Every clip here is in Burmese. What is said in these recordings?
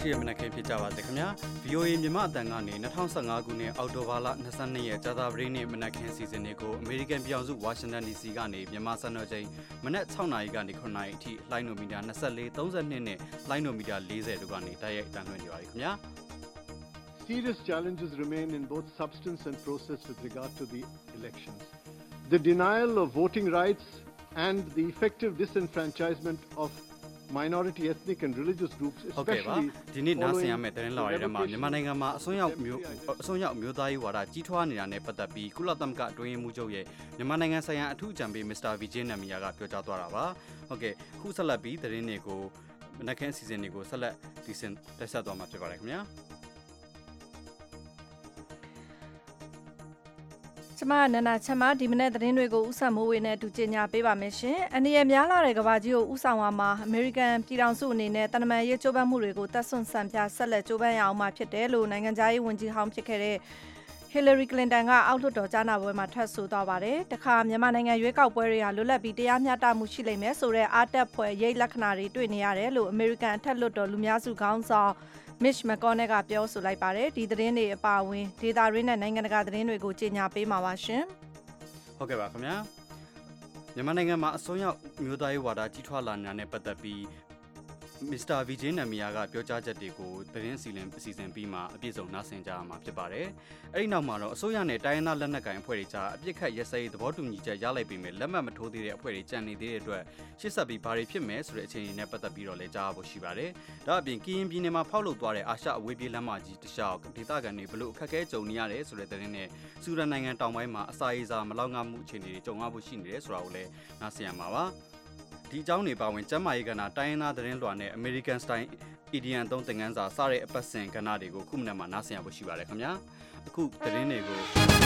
ရှိရမနက်ခင်းဖြစ်ကြပါစေခင်ဗျာ VOA မြန်မာအတန်ကနေ2015ခုနှစ်အောက်တိုဘာလ22ရက်ကြာသပတေးနေ့မနက်ခင်းစီစဉ်တွေကို American ပြည်အောင်စု Washington DC ကနေမြန်မာစံတော်ချိန်မနက်6နာရီကနေ9နာရီအထိလိုင်းနိုမီတာ24 32နဲ့လိုင်းနိုမီတာ40တို့ကနေတိုက်ရိုက်တန်လှည့်နေပါပြီခင်ဗျာ Serious challenges remain in both substance and process with regard to the elections. The denial of voting rights and the effective disenfranchisement of minority ethnic and religious groups, especially ဒီနေ့နားဆင်ရမယ့်သတင်းလာရတဲ့မှာမြန်မာနိုင်ငံမှာအစွန်းရောက်မျိုးသားရေးဝါဒကြီးထွားနေတာနဲ့ပတ်သက်ပြီးကုလသမဂ္ဂအတွင်းရေးမှူးချုပ်ရဲ့မြန်မာနိုင်ငံဆိုင်ရာအထူးအကြံပေးမစ္စတာဗီဂျင်းနမီယာကပြောကြားသွားတာပါဟုတ်ကဲ့ခုဆက်လက်ပြီးသတင်းတွေကိုမနက်ခင်းအစီအစဉ်တွေကိုဆက်လက်ဒီစင်တက်ဆက်သွားမှာဖြစ်ပါတယ်ခင်ဗျာကျမနန္ဒာချမ်းမဒီမနေ့သတင်းတွေကိုဥဆောင်မိုးဝေနဲ့အတူကြေညာပေးပါမယ်ရှင်။အနေနဲ့များလာတဲ့ကဘာကြီးကိုဥဆောင်ဝါမှာအမေရိကန်ပြည်ထောင်စုအနေနဲ့တနမန်ရေးကြိုးပမ်းမှုတွေကိုတပ်ဆွန့်ဆန်ပြဆက်လက်ကြိုးပမ်းရအောင်မှာဖြစ်တယ်လို့နိုင်ငံသားရေးဝန်ကြီးဟောင်းဖြစ်ခဲ့တဲ့ Hillary Clinton ကအောက်လွှတ်တော်ကြားနာပွဲမှာထွက်ဆိုသွားပါတယ်။တခါမြန်မာနိုင်ငံရွေးကောက်ပွဲတွေဟာလွတ်လပ်ပြီးတရားမျှတမှုရှိလိမ့်မယ်ဆိုတဲ့အားတက်ဖွယ်ရိပ်လက္ခဏာတွေတွေ့နေရတယ်လို့အမေရိကန်အထက်လွှတ်တော်လူများစုခေါင်းဆောင် Mitch McConnell ကပြောဆိုလိုက်ပါတယ်။ဒီသတင်းတွေအပါအဝင်ဒေတာရင်းနဲ့နိုင်ငံတကာသတင်းတွေကိုကြေညာပေးမှာပါရှင်။ဟုတ်ကဲ့ပါခင်ဗျာ။မြန်မာနိုင်ငံမှာအစွန်းရောက်မျိုးသားရေးဝါဒကြီးထွားလာနေတာနဲ့ပတ်သက်ပြီးမစ္စတာဗီဂျင်းနမီယာကပြောကြားချက်တွေကိုသတင်းအစီအစဉ်ပြီးမှအပြည့်စုံနားဆင်ကြရမှာဖြစ်ပါတယ်။အဲဒီနောက်မှာတော့အစိုးရနဲ့တိုင်းရင်းသားလက်နက်ကိုင်အဖွဲ့တွေကြားအပြစ်ခတ်ရက်စဲရေးသဘောတူညီချက်ရလိုက်ပေမဲ့လက်မှတ်မထိုးသေးတဲ့အဖွဲ့တွေကြံနေသေးတဲ့အတွက်ရှေ့ဆက်ပြီးဘာတွေဖြစ်မယ်ဆိုတဲ့အခြေအနေနဲ့ပတ်သက်ပြီးတော့လည်းကြားဖို့ရှိပါတယ်။ဒါအပြင်ကရင်ပြည်နယ်မှာဖောက်လုပ်သွားတဲ့အာရှအဝေးပြေးလမ်းမကြီးတစ်လျှောက်ဒေသခံတွေဘလို့အခက်အခဲကြုံနေရတယ်ဆိုတဲ့သတင်းနဲ့စူဒန်နိုင်ငံတောင်ပိုင်းမှာအစာရေစာမလောက်ငမှုအခြေအနေတွေကြုံရဖို့ရှိနေတယ်ဆိုတာကိုလည်းနားဆင်ရမှာပါ။ဒီအကြောင်းတွေပါဝင်ကျမ်းမာရေးကဏ္ဍတိုင်းရင်းသားသတင်းလွှာနဲ့ American Style Indian သုံးသင်ခန်းစာစတဲ့အပတ်စဉ်ကဏ္ဍတွေကိုခုမနက်မှာနားဆင်ရဖို့ရှိပါတယ်ခင်ဗျာအခုသတင်းတွေကို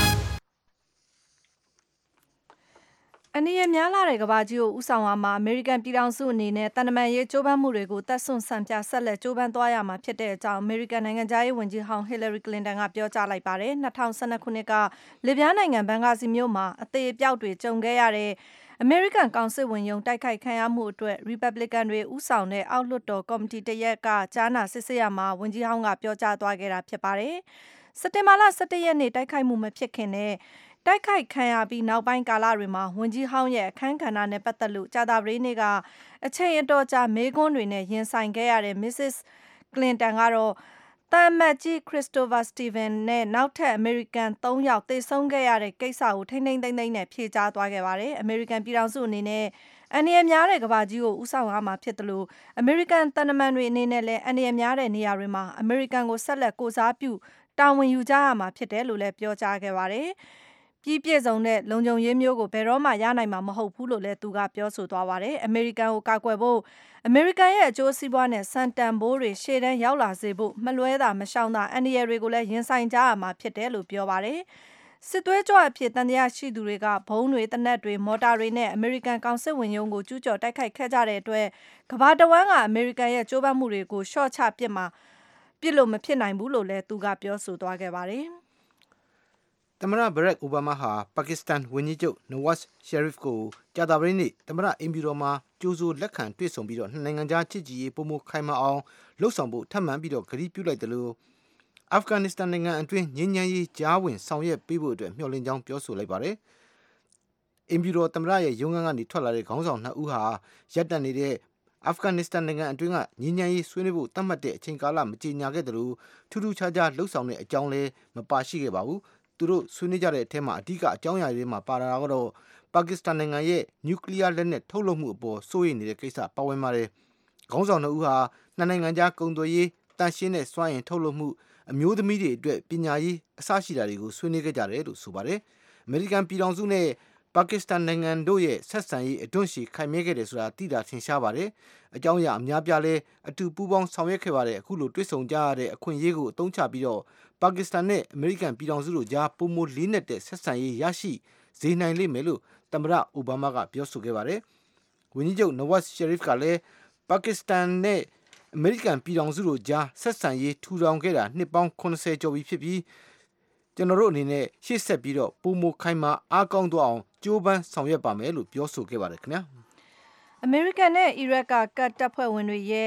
အနေနဲ့များလာတဲ့ကဘာကြီးကိုဥဆောင်ဝါမှာအမေရိကန်ပြည်ထောင်စုအနေနဲ့တန်တမန်ရေးကြိုးပမ်းမှုတွေကိုတပ်ဆွန့်ဆန်ပြဆက်လက်ကြိုးပမ်းသွားရမှာဖြစ်တဲ့အကြောင်းအမေရိကန်နိုင်ငံသားရေးဝန်ကြီးဟောင်း Hillary Clinton ကပြောကြားလိုက်ပါတယ်2012ခုနှစ်ကလစ်ဗျားနိုင်ငံဘန်ဂါဇီမြို့မှာအသေးအပြောက်တွေကြုံခဲ့ရတဲ့အမေရိကန်ကောင်စစ်ဝင်ရုံးတိုက်ခိုက်ခံရမှုအတွက် Republican တွေဥဆောင်တဲ့အောက်လွှတ်တော်ကော်မတီတရက်ကကြားနာစစ်ဆေးရမှာဝန်ကြီးဟောင်းကပြောကြားသွားခဲ့တာဖြစ်ပါတယ်စက်တင်ဘာလ17ရက်နေ့တိုက်ခိုက်မှုမဖြစ်ခင်နဲ့တိုက်ခိုက်ခံရပြီးနောက်ပိုင်းကာလတွေမှာဝန်ကြီးဟောင်းရဲ့အခမ်းကဏ္ဍနဲ့ပတ်သက်လို့ကြာသပတေးနေ့ကအချိန်အတော်ကြာမေးခွန်းတွေနဲ့ရင်ဆိုင်ခဲ့ရတဲ့ Mrs. Clinton ကတော့တမ်မတ်ကြီး Christopher Steven နဲ့နောက်ထပ်အမေရိကန်3ယောက်သေဆုံးခဲ့ရတဲ့ကိစ္စကိုထိမ့်သိမ့်နဲ့ဖြေကြားသွားခဲ့ပါတယ်။အမေရိကန်ပြည်ထောင်စုအနေနဲ့အန္တရာယ်များတဲ့ကမ္ဘာကြီးကိုဦးဆောင်ရမှာဖြစ်တယ်လို့အမေရိကန်တန်တမန်တွေအနေနဲ့လည်းအန္တရာယ်များတဲ့နေရာတွေမှာအမေရိကန်ကိုဆက်လက်ကိုစားပြုတာဝန်ယူကြရမှာဖြစ်တယ်လို့လည်းပြောကြားခဲ့ပါတယ်။ပြည်ပြည့်စုံတဲ့လုံခြုံရေးမျိုးကိုဘယ်တော့မှရနိုင်မှာမဟုတ်ဘူးလို့လည်းသူကပြောဆိုသွားပါတယ်။အမေရိကန်ကိုကာကွယ်ဖို့အမေရိကန်ရဲ့အကျိုးစီးပွားနဲ့စံတန်ဖိုးတွေရှေ့တန်းရောက်လာစေဖို့မလွဲတာမရှောင်တာအန္တရာယ်တွေကိုလည်းရင်ဆိုင်ကြရမှာဖြစ်တယ်လို့ပြောပါတယ်။စစ်သွေးကြွအဖြစ်တန်တရားရှိသူတွေကဘုံတွေတနက်တွေမော်တာတွေနဲ့အမေရိကန်ကောင်စစ်ဝင်ရုံးကိုကျူးကျော်တိုက်ခိုက်ခဲ့ကြတဲ့အတွက်ကမ္ဘာတဝန်းကအမေရိကန်ရဲ့ကြိုးပမ်းမှုတွေကိုရှော့ချပစ်လို့မဖြစ်နိုင်ဘူးလို့လည်းသူကပြောဆိုသွားခဲ့ပါတယ်။သမ္မတဘရက်အိုဘားမားဟာပါကစ္စတန်ဝန်ကြီးချုပ်နဝတ်ရှယ်ရစ်ကိုကြာသပတေးနေ့သမ္မတအိမ်ဖြူတော်မှာကြိုဆိုလက်ခံတွေ့ဆုံပြီးတော့နှစ်နိုင်ငံကြားချစ်ကြည်ရေးပုံမခိုင်မာအောင်လှုပ်ဆောင်ဖို့ထပ်မံပြီးတော့ကတိပြုလိုက်တယ်လို့အာဖဂန်နစ္စတန်နိုင်ငံအတွင်းငြိမ်းချမ်းရေးကြားဝင်ဆောင်ရွက်ပေးဖို့အတွက်မျှော်လင့်ကြောင်းပြောဆိုလိုက်ပါတယ်။အိမ်ဖြူတော်သမ္မတရဲ့ရုံးခန်းကနေထွက်လာတဲ့ခေါင်းဆောင်နှစ်ဦးဟာရပ်တန့်နေတဲ့အာဖဂန်နစ္စတန်နိုင်ငံအတွင်းကငြိမ်းချမ်းရေးဆွေးနွေးဖို့သတ်မှတ်တဲ့အချိန်ကာလမကြေညာခဲ့တယ်လို့ထူးထူးခြားခြားလှုပ်ဆောင်တဲ့အကြောင်းလည်းမပါရှိခဲ့ပါဘူး။သူတို့ဆွေးနွေးကြတဲ့အထက်မှာအဓိကအကြောင်းအရာတွေမှာပါတာကတော့ပါကစ္စတန်နိုင်ငံရဲ့နျူကလ িয়ার လက်နက်ထုတ်လုပ်မှုအပေါ်စိုးရိမ်နေတဲ့ကိစ္စပါဝင်ပါတယ်။ခေါင်းဆောင်နှစ်ဦးဟာနှစ်နိုင်ငံကြားကုန်သွယ်ရေးတန်ရှင်းတဲ့စွမ်းအင်ထုတ်လုပ်မှုအမျိုးသမီးတွေအတွက်ပညာရေးအစရှိတာတွေကိုဆွေးနွေးခဲ့ကြတယ်လို့ဆိုပါတယ်။အမေရိကန်ပြည်ထောင်စုနဲ့ပါကစ္စတန်နိုင်ငံတို့ရဲ့ဆက်ဆံရေးအတွန်းရှည်ခိုင်မြဲခဲ့တယ်ဆိုတာသိတာထင်ရှားပါတယ်။အကြောင်းအရာအများပြားလဲအတူပူးပေါင်းဆောင်ရွက်ခဲ့ပါတယ်။အခုလိုတွေ့ဆုံကြရတဲ့အခွင့်အရေးကိုအသုံးချပြီးတော့ပါကစ္စတန်နဲ့အမေရိကန်ပြည်ထောင်စုတို့ကြားပုံမလေးနက်တဲ့ဆက်ဆံရေးရရှိစေနိုင်လိမ့်မယ်လို့သမ္မတအိုဘားမားကပြောဆိုခဲ့ပါတယ်။ဝန်ကြီးချုပ်နဝတ်ရှယ်ရစ်ကလည်းပါကစ္စတန်နဲ့အမေရိကန်ပြည်ထောင်စုတို့ကြားဆက်ဆံရေးထူထောင်ခဲ့တာနှစ်ပေါင်း80ကျော်ပြီဖြစ်ပြီးကျွန်တော်တို့အနေနဲ့ရှေ့ဆက်ပြီးတော့ပုံမခိုင်မာအားကောင်းသွားအောင်ကြိုးပမ်းဆောင်ရွက်ပါမယ်လို့ပြောဆိုခဲ့ပါတယ်ခင်ဗျာ။အမေရိကန်နဲ့အီရတ်ကတပ်ဖွဲ့ဝင်တွေရဲ့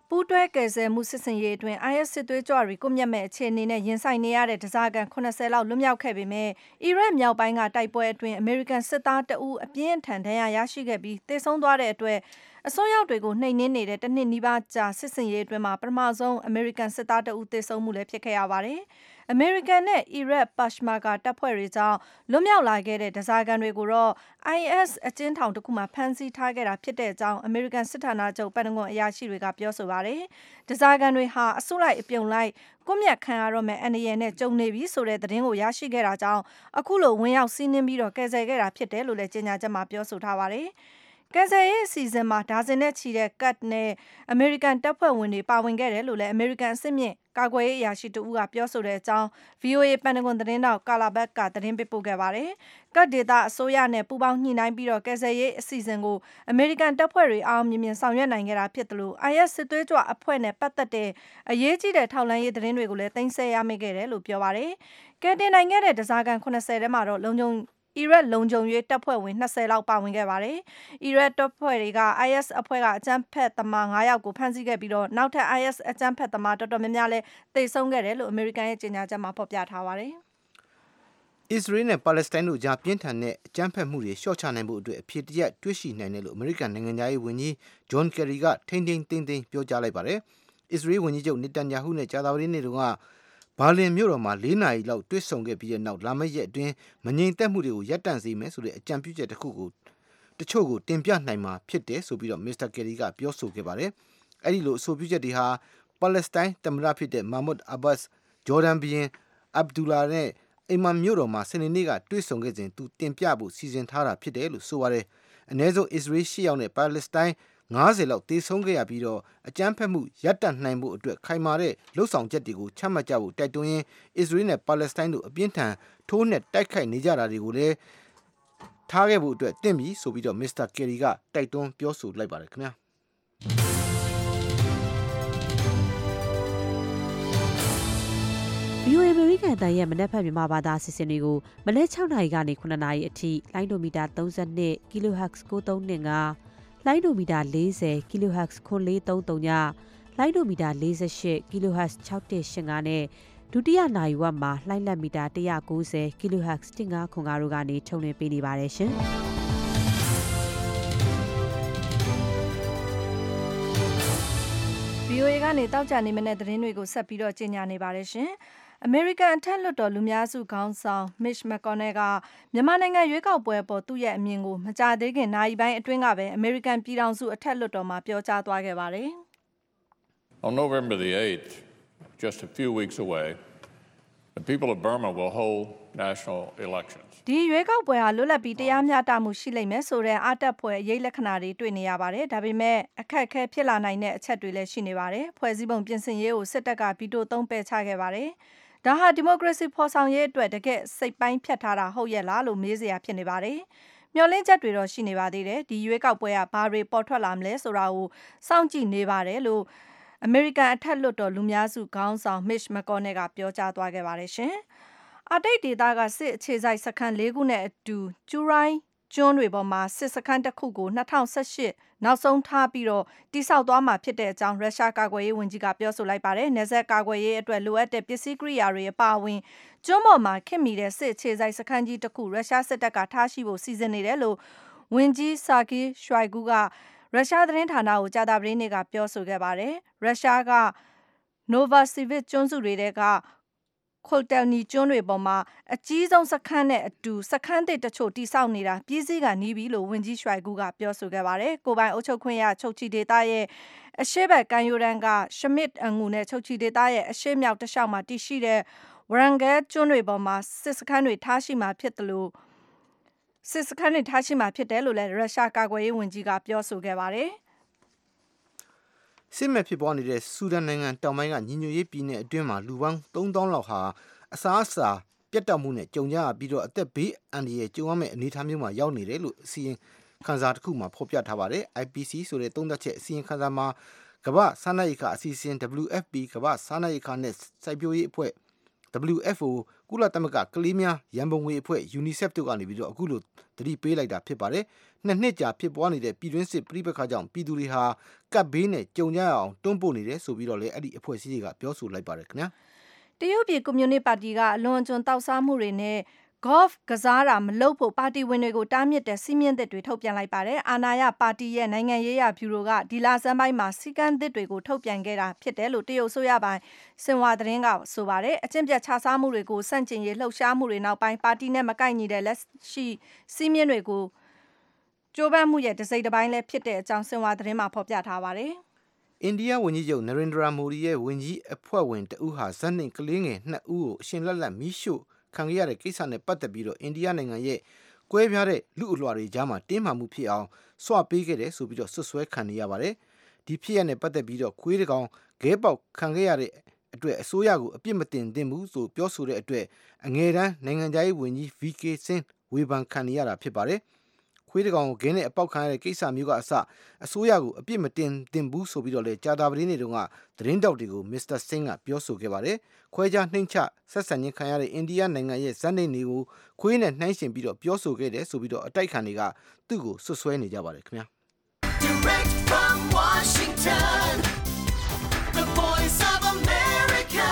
ပူးတွဲကယ်ဆယ်မှုစစ်ဆင်ရေးအတွင်း IS စစ်သွေးကြွတွေကိုမြတ်မဲ့အခြေအနေနဲ့ရင်ဆိုင်နေရတဲ့ဓဇာကန်80လောက်လွတ်မြောက်ခဲ့ပေမဲ့အီရတ်မြောက်ပိုင်းကတိုက်ပွဲအတွင်းအမေရိကန်စစ်သားတအူးအပြင်းအထန်ဒဏ်ရာရရှိခဲ့ပြီးသေဆုံးသွားတဲ့အတွက်အစိုးရတွေကိုနှိမ်နင်းနေတဲ့တစ်နှစ်နီးပါးကြာစစ်ဆင်ရေးအတွင်းမှာပထမဆုံးအမေရိကန်စစ်သားတအူးသေဆုံးမှုလည်းဖြစ်ခဲ့ရပါတယ်။အမေရိကန်နဲ့အီရတ်ပက်ရှ်မာကာတပ်ဖွဲ့တွေကြောင့်လွတ်မြောက်လာခဲ့တဲ့ဓဇာကန်တွေကိုတော့ IS အကျဉ်းထောင်တစ်ခုမှာဖမ်းဆီးထားခဲ့တာဖြစ်တဲ့အကြောင်းအမေရိကန်စစ်ဌာနချုပ်ပန်တဂွန်အရာရှိတွေကပြောဆိုပါတယ်။ဓဇာကန်တွေဟာအစုလိုက်အပြုံလိုက်ကွပ်မျက်ခံရတော့မဲ့အန္တရာယ်နဲ့ကြုံနေပြီဆိုတဲ့သတင်းကိုရရှိခဲ့တာကြောင့်အခုလိုဝင်ရောက်စီးနင်းပြီးတော့ကယ်ဆယ်ခဲ့တာဖြစ်တယ်လို့လည်းကြေညာချက်မှာပြောဆိုထားပါတယ်။ကယ်ဆယ်ရေးအစီအစဉ်မှာဒါဇင်နဲ့ချီတဲ့ကတ်နဲ့အမေရိကန်တပ်ဖွဲ့ဝင်တွေပါဝင်ခဲ့တယ်လို့လည်းအမေရိကန်အဆင့်မြင့်ကာကွယ်ရေးအရာရှိတဦးကပြောဆိုတဲ့အကြောင်း VOA ပန်တဂွန်သတင်းတောက်ကာလာဘတ်ကသတင်းပေးပို့ခဲ့ပါတယ်။ကတ်ဒေတာအစိုးရနဲ့ပူးပေါင်းညှိနှိုင်းပြီးတော့ကယ်ဆယ်ရေးအစီအစဉ်ကိုအမေရိကန်တပ်ဖွဲ့တွေအောင်မြင်မြင်ဆောင်ရွက်နိုင်ခဲ့တာဖြစ်တယ်လို့ IS စစ်သွေးကြွအဖွဲ့နဲ့ပတ်သက်တဲ့အရေးကြီးတဲ့ထောက်လှမ်းရေးသတင်းတွေကိုလည်းတင်ဆက်ရမိခဲ့တယ်လို့ပြောပါတယ်။ကယ်တင်နိုင်ခဲ့တဲ့ဓဇာကန်80ထဲမှာတော့အီရတ်လုံခြုံရေးတပ်ဖွဲ့ဝင်20လောက်ပါဝင်ခဲ့ပါတယ်။အီရတ်တပ်ဖွဲ့တွေက IS အဖွဲ့ကအကြမ်းဖက်သမား9ယောက်ကိုဖမ်းဆီးခဲ့ပြီးတော့နောက်ထပ် IS အကြမ်းဖက်သမားတော်တော်များများလည်းသေဆုံးခဲ့တယ်လို့အမေရိကန်ရဲ့ကြေညာချက်မှာဖော်ပြထားပါတယ်။အစ္စရေးနဲ့ပါလက်စတိုင်းတို့ကြားပြင်းထန်တဲ့အကြမ်းဖက်မှုတွေလျှော့ချနိုင်ဖို့အတွက်အဖြစ်တရက်တွေ့ရှိနိုင်တယ်လို့အမေရိကန်နိုင်ငံသားရေးဝန်ကြီးဂျွန်ကယ်ရီကထိန်းသိမ်းပြောကြားလိုက်ပါတယ်။အစ္စရေးဝန်ကြီးချုပ်နေတန်ယာဟုနဲ့ကြာသပတေးနေ့တုန်းကဘာလင်မြို့တော်မှာ4နာရီလောက်တွေ့ဆုံခဲ့ပြီးတဲ့နောက်လာမယ့်ရက်အတွင်းမငြိမ်သက်မှုတွေကိုရပ်တန့်စေမယ်ဆိုတဲ့အကြံပြုချက်တစ်ချို့ကိုတင်ပြနိုင်မှာဖြစ်တယ်ဆိုပြီးတော့မစ္စတာကယ်ရီကပြောဆိုခဲ့ပါတယ်။အဲဒီလိုအဆိုပြုချက်တွေဟာပါလက်စတိုင်းသမ္မတဖြစ်တဲ့မာမွတ်အဘတ်စ်ဂျော်ဒန်ဘီရင်အဗ်ဒူလာနဲ့အိမ်မန်မြို့တော်မှာစနေနေ့ကတွေ့ဆုံခဲ့စဉ်သူတင်ပြဖို့စီစဉ်ထားတာဖြစ်တယ်လို့ဆိုပါတယ်။အနည်းဆုံးအစ္စရေး10ယောက်နဲ့ပါလက်စတိုင်း90လောက်သေဆုံးခဲ့ရပြီးတော့အကြမ်းဖက်မှုရပ်တန့်နိုင်ဖို့အတွက်ခိုင်မာတဲ့လှုပ်ဆောင်ချက်တွေကိုချမှတ်ကြဖို့တိုက်တွန်းရင်းအစ္စရေးနဲ့ပါလက်စတိုင်းတို့အပြင်းထန်ထိုးနှက်တိုက်ခိုက်နေကြတာတွေကိုလည်းထားခဲ့ဖို့အတွက်တင့်ပြီဆိုပြီးတော့မစ္စတာကယ်ရီကတိုက်တွန်းပြောဆိုလိုက်ပါတယ်ခင်ဗျာ။ VOA အမေရိကန်တန်ရဲ့မနက်ဖြန်မြန်မာဘာသာအစီအစဉ်တွေကိုမနက်6နာရီကနေ9နာရီအထိလိုင်းဒိုမီတာ32 kHz 9325လိုင်းဒိုမီတာ40 kHz 9433ညလိုင်းဒိုမီတာ48 kHz 6185နဲ့ဒုတိယနာရီဝက်မှာလှိုင်းလက်မီတာ190 kHz 1505တို့ကနေထုတ်လွှင့်ပေးနေပါတယ်ရှင်။ VOA ကနေတောက်ကြနေမတဲ့သတင်းတွေကိုဆက်ပြီးတော့ကြေညာနေပါတယ်ရှင်။အမေရိကန်အထက်လွှတ်တော်လူများစုခေါင်းဆောင် Mitch McConnell ကမြန်မာနိုင်ငံရွေးကောက်ပွဲပေါ်သူ့ရဲ့အမြင်ကိုမကြာသေးခင်နာရီပိုင်းအတွင်းကပဲအမေရိကန်ပြည်ထောင်စုအထက်လွှတ်တော်မှာပြောကြားသွားခဲ့ပါတယ်။ On November the 8th, just a few weeks away, the people of Burma will hold national elections. ဒီရွေးကောက်ပွဲဟာလွတ်လပ်ပြီးတရားမျှတမှုရှိလိမ့်မယ်ဆိုတဲ့အတက်ဖွဲ့အရေးလက္ခဏာတွေတွေ့နေရပါတယ်။ဒါပေမဲ့အခက်အခဲဖြစ်လာနိုင်တဲ့အချက်တွေလည်းရှိနေပါတယ်။ဖွဲ့စည်းပုံပြင်ဆင်ရေးကိုစစ်တပ်ကဗီတိုသုံးပယ်ချခဲ့ပါတယ်။ဒါဟာဒီမိုကရေစီဖော်ဆောင်ရေးအတွက်တကယ်စိတ်ပိုင်းဖြတ်ထားတာဟုတ်ရဲ့လားလို့မေးစရာဖြစ်နေပါတယ်။မျှော်လင့်ချက်တွေတော့ရှိနေပါသေးတယ်။ဒီရွေးကောက်ပွဲကဘာတွေပေါ်ထွက်လာမလဲဆိုတာကိုစောင့်ကြည့်နေပါတယ်လို့အမေရိကန်အထက်လွှတ်တော်လူများစုခေါင်းဆောင် Mitch McConnell ကပြောကြားသွားခဲ့ပါတယ်ရှင်။အတိတ်ဒေသကစစ်အခြေစိုက်စခန်း၄ခုနဲ့အတူကျူရိုင်းကျွန်းတွေပေါ်မှာစစ်စခန်းတစ်ခုကို2018နောက်ဆုံးထားပြီးတော့တိစောက်သွားမှာဖြစ်တဲ့အကြောင်းရုရှားကာကွယ်ရေးဝန်ကြီးကပြောဆိုလိုက်ပါတယ်။နယ်စပ်ကာကွယ်ရေးအတွက်လိုအပ်တဲ့ပစ္စည်းကိရိယာတွေအပါအဝင်ကျွန်းပေါ်မှာခင်မီတဲ့စစ်အခြေစိုက်စခန်းကြီးတစ်ခုရုရှားစစ်တပ်ကထားရှိဖို့စီစဉ်နေတယ်လို့ဝန်ကြီးစာဂီရှွိုင်ဂူကရုရှားသတင်းဌာနကိုကြာသပတေးနေ့ကပြောဆိုခဲ့ပါတယ်။ရုရှားကနိုဗာစီဗစ်ကျွန်းစုတွေကခိုတယ်နီကျွန်းတွေပေါ်မှာအကြီးဆုံးစခန်းနဲ့အတူစခန်းသစ်တချို့တိစောက်နေတာပြည်စည်းကနီးပြီလို့ဝန်ကြီးရွှိုင်ကူကပြောဆိုခဲ့ပါတယ်။ကိုပိုင်အုပ်ချုပ်ခွင့်ရချုပ်ချီဒေသရဲ့အရှေ့ဘက်ကမ်းရိုးတန်းကရှမစ်အငူနဲ့ချုပ်ချီဒေသရဲ့အရှေ့မြောက်တစ်လျှောက်မှာတည်ရှိတဲ့ဝရန်ဂဲကျွန်းတွေပေါ်မှာစစ်စခန်းတွေထားရှိမှာဖြစ်တယ်လို့လည်းရုရှားကာကွယ်ရေးဝန်ကြီးကပြောဆိုခဲ့ပါတယ်။စစ်မဲ့ဖြစ်ပွားနေတဲ့ဆူဒန်နိုင်ငံတောင်ပိုင်းကညီညွတ်ရေးပြည်နယ်အတွင်းမှာလူပေါင်း3000လောက်ဟာအစားအစာပြတ်တောက်မှုနဲ့ကြုံကြရပြီးတော့အသက်ဘေးအန္တရာယ်ကြုံရမယ့်အနေအထားမျိုးမှာရောက်နေတယ်လို့အစီရင်ခံစာတစ်ခုမှာဖော်ပြထားပါတယ်။ IPC ဆိုတဲ့သုံးသပ်ချက်အစီရင်ခံစာမှာကမ္ဘာစားနပ်ရိက္ခာအစီအစဉ် WFP ကမ္ဘာစားနပ်ရိက္ခာနဲ့စိုက်ပျိုးရေးအဖွဲ့ WFO ကုလသမဂ္ဂကလေးများရန်ပုံငွေအဖွဲ့ UNICEF တို့ကနေပြီးတော့အခုလိုသတိပေးလိုက်တာဖြစ်ပါတယ်။နှစ်ကြာဖြစ်ပွားနေတဲ့ပြည်တွင်းစစ်ပြိပခါကြောင့်ပြည်သူတွေဟာကပ်ဘေးနဲ့ကြုံကြရအောင်တွန်းပို့နေတယ်ဆိုပြီးတော့လည်းအဲ့ဒီအဖွဲ့အစည်းတွေကပြောဆိုလိုက်ပါတယ်ခင်ဗျာတရုတ်ပြည်ကွန်မြူနစ်ပါတီကအလွန်အကျွံတောက်စားမှုတွေနဲ့golf ကစားတာမလုပ်ဖို့ပါတီဝင်တွေကိုတားမြစ်တဲ့စီးမြင့်သစ်တွေထုတ်ပြန်လိုက်ပါတယ်။အာဏာရပါတီရဲ့နိုင်ငံရေးရဗျူရိုကဒီလဆန်းပိုင်းမှာစီကံသစ်တွေကိုထုတ်ပြန်ခဲ့တာဖြစ်တယ်လို့တရုတ်ဆိုရပိုင်းစင်ဟွာသတင်းကဆိုပါတယ်။အကျင့်ပြတ်ခြစားမှုတွေကိုစန့်ကျင်ရေးလှုပ်ရှားမှုတွေနောက်ပိုင်းပါတီနဲ့မကိုက်ညီတဲ့လက်ရှိစီးမြင့်တွေကိုကြိုးပမ်းမှုရဲ့တစ်စိတ်တစ်ပိုင်းလည်းဖြစ်တဲ့အကြောင်းစင်ဟွာသတင်းမှာဖော်ပြထားပါတယ်။အိန္ဒိယဝန်ကြီးချုပ်နရင်ဒရာမိုဒီရဲ့ဝန်ကြီးအဖွဲ့ဝင်တဦးဟာဇက်နှင့်ကလေးငယ်2ဦးကိုအရှင်လက်လက်မီးရှို့ခံရတဲ့ကိစ္စနဲ့ပတ်သက်ပြီးတော့အိန္ဒိယနိုင်ငံရဲ့ကွဲပြားတဲ့လူအလွှာတွေကြားမှာတင်းမာမှုဖြစ်အောင်စွာပေးခဲ့တယ်ဆိုပြီးတော့ဆွဆွဲခံနေရပါတယ်။ဒီဖြစ်ရနဲ့ပတ်သက်ပြီးတော့ခွေးတကောင်ခဲပေါက်ခံခဲ့ရတဲ့အတွက်အစိုးရကိုအပြစ်မတင်သင့်ဘူးဆိုပြောဆိုတဲ့အတွက်အငယ်တန်းနိုင်ငံသားရေးဝန်ကြီး VK စင်းဝေဖန်ခံနေရတာဖြစ်ပါတယ်။ခွေးတကောင်ကိုဂင်းနဲ့အပေါက်ခံရတဲ့ကိစ္စမျိုးကအစိုးရကိုအပြစ်မတင်သင့်ဘူးဆိုပြီးတော့လေကြာတာပတင်းတွေတုန်းကသတင်းတောက်တွေကိုမစ္စတာစင်းကပြောဆိုခဲ့ပါတယ်။ခွဲခြားနှိမ့်ချဆက်ဆံခြင်းခံရတဲ့အိန္ဒိယနိုင်ငံရဲ့ဇက်နှိမ်တွေကိုခွေးနဲ့နှိုင်းယှဉ်ပြီးတော့ပြောဆိုခဲ့တယ်ဆိုပြီးတော့အတိုက်ခံတွေကသူ့ကိုဆွဆွဲနေကြပါတယ်ခင်ဗျာ Direct from Washington The Voice of America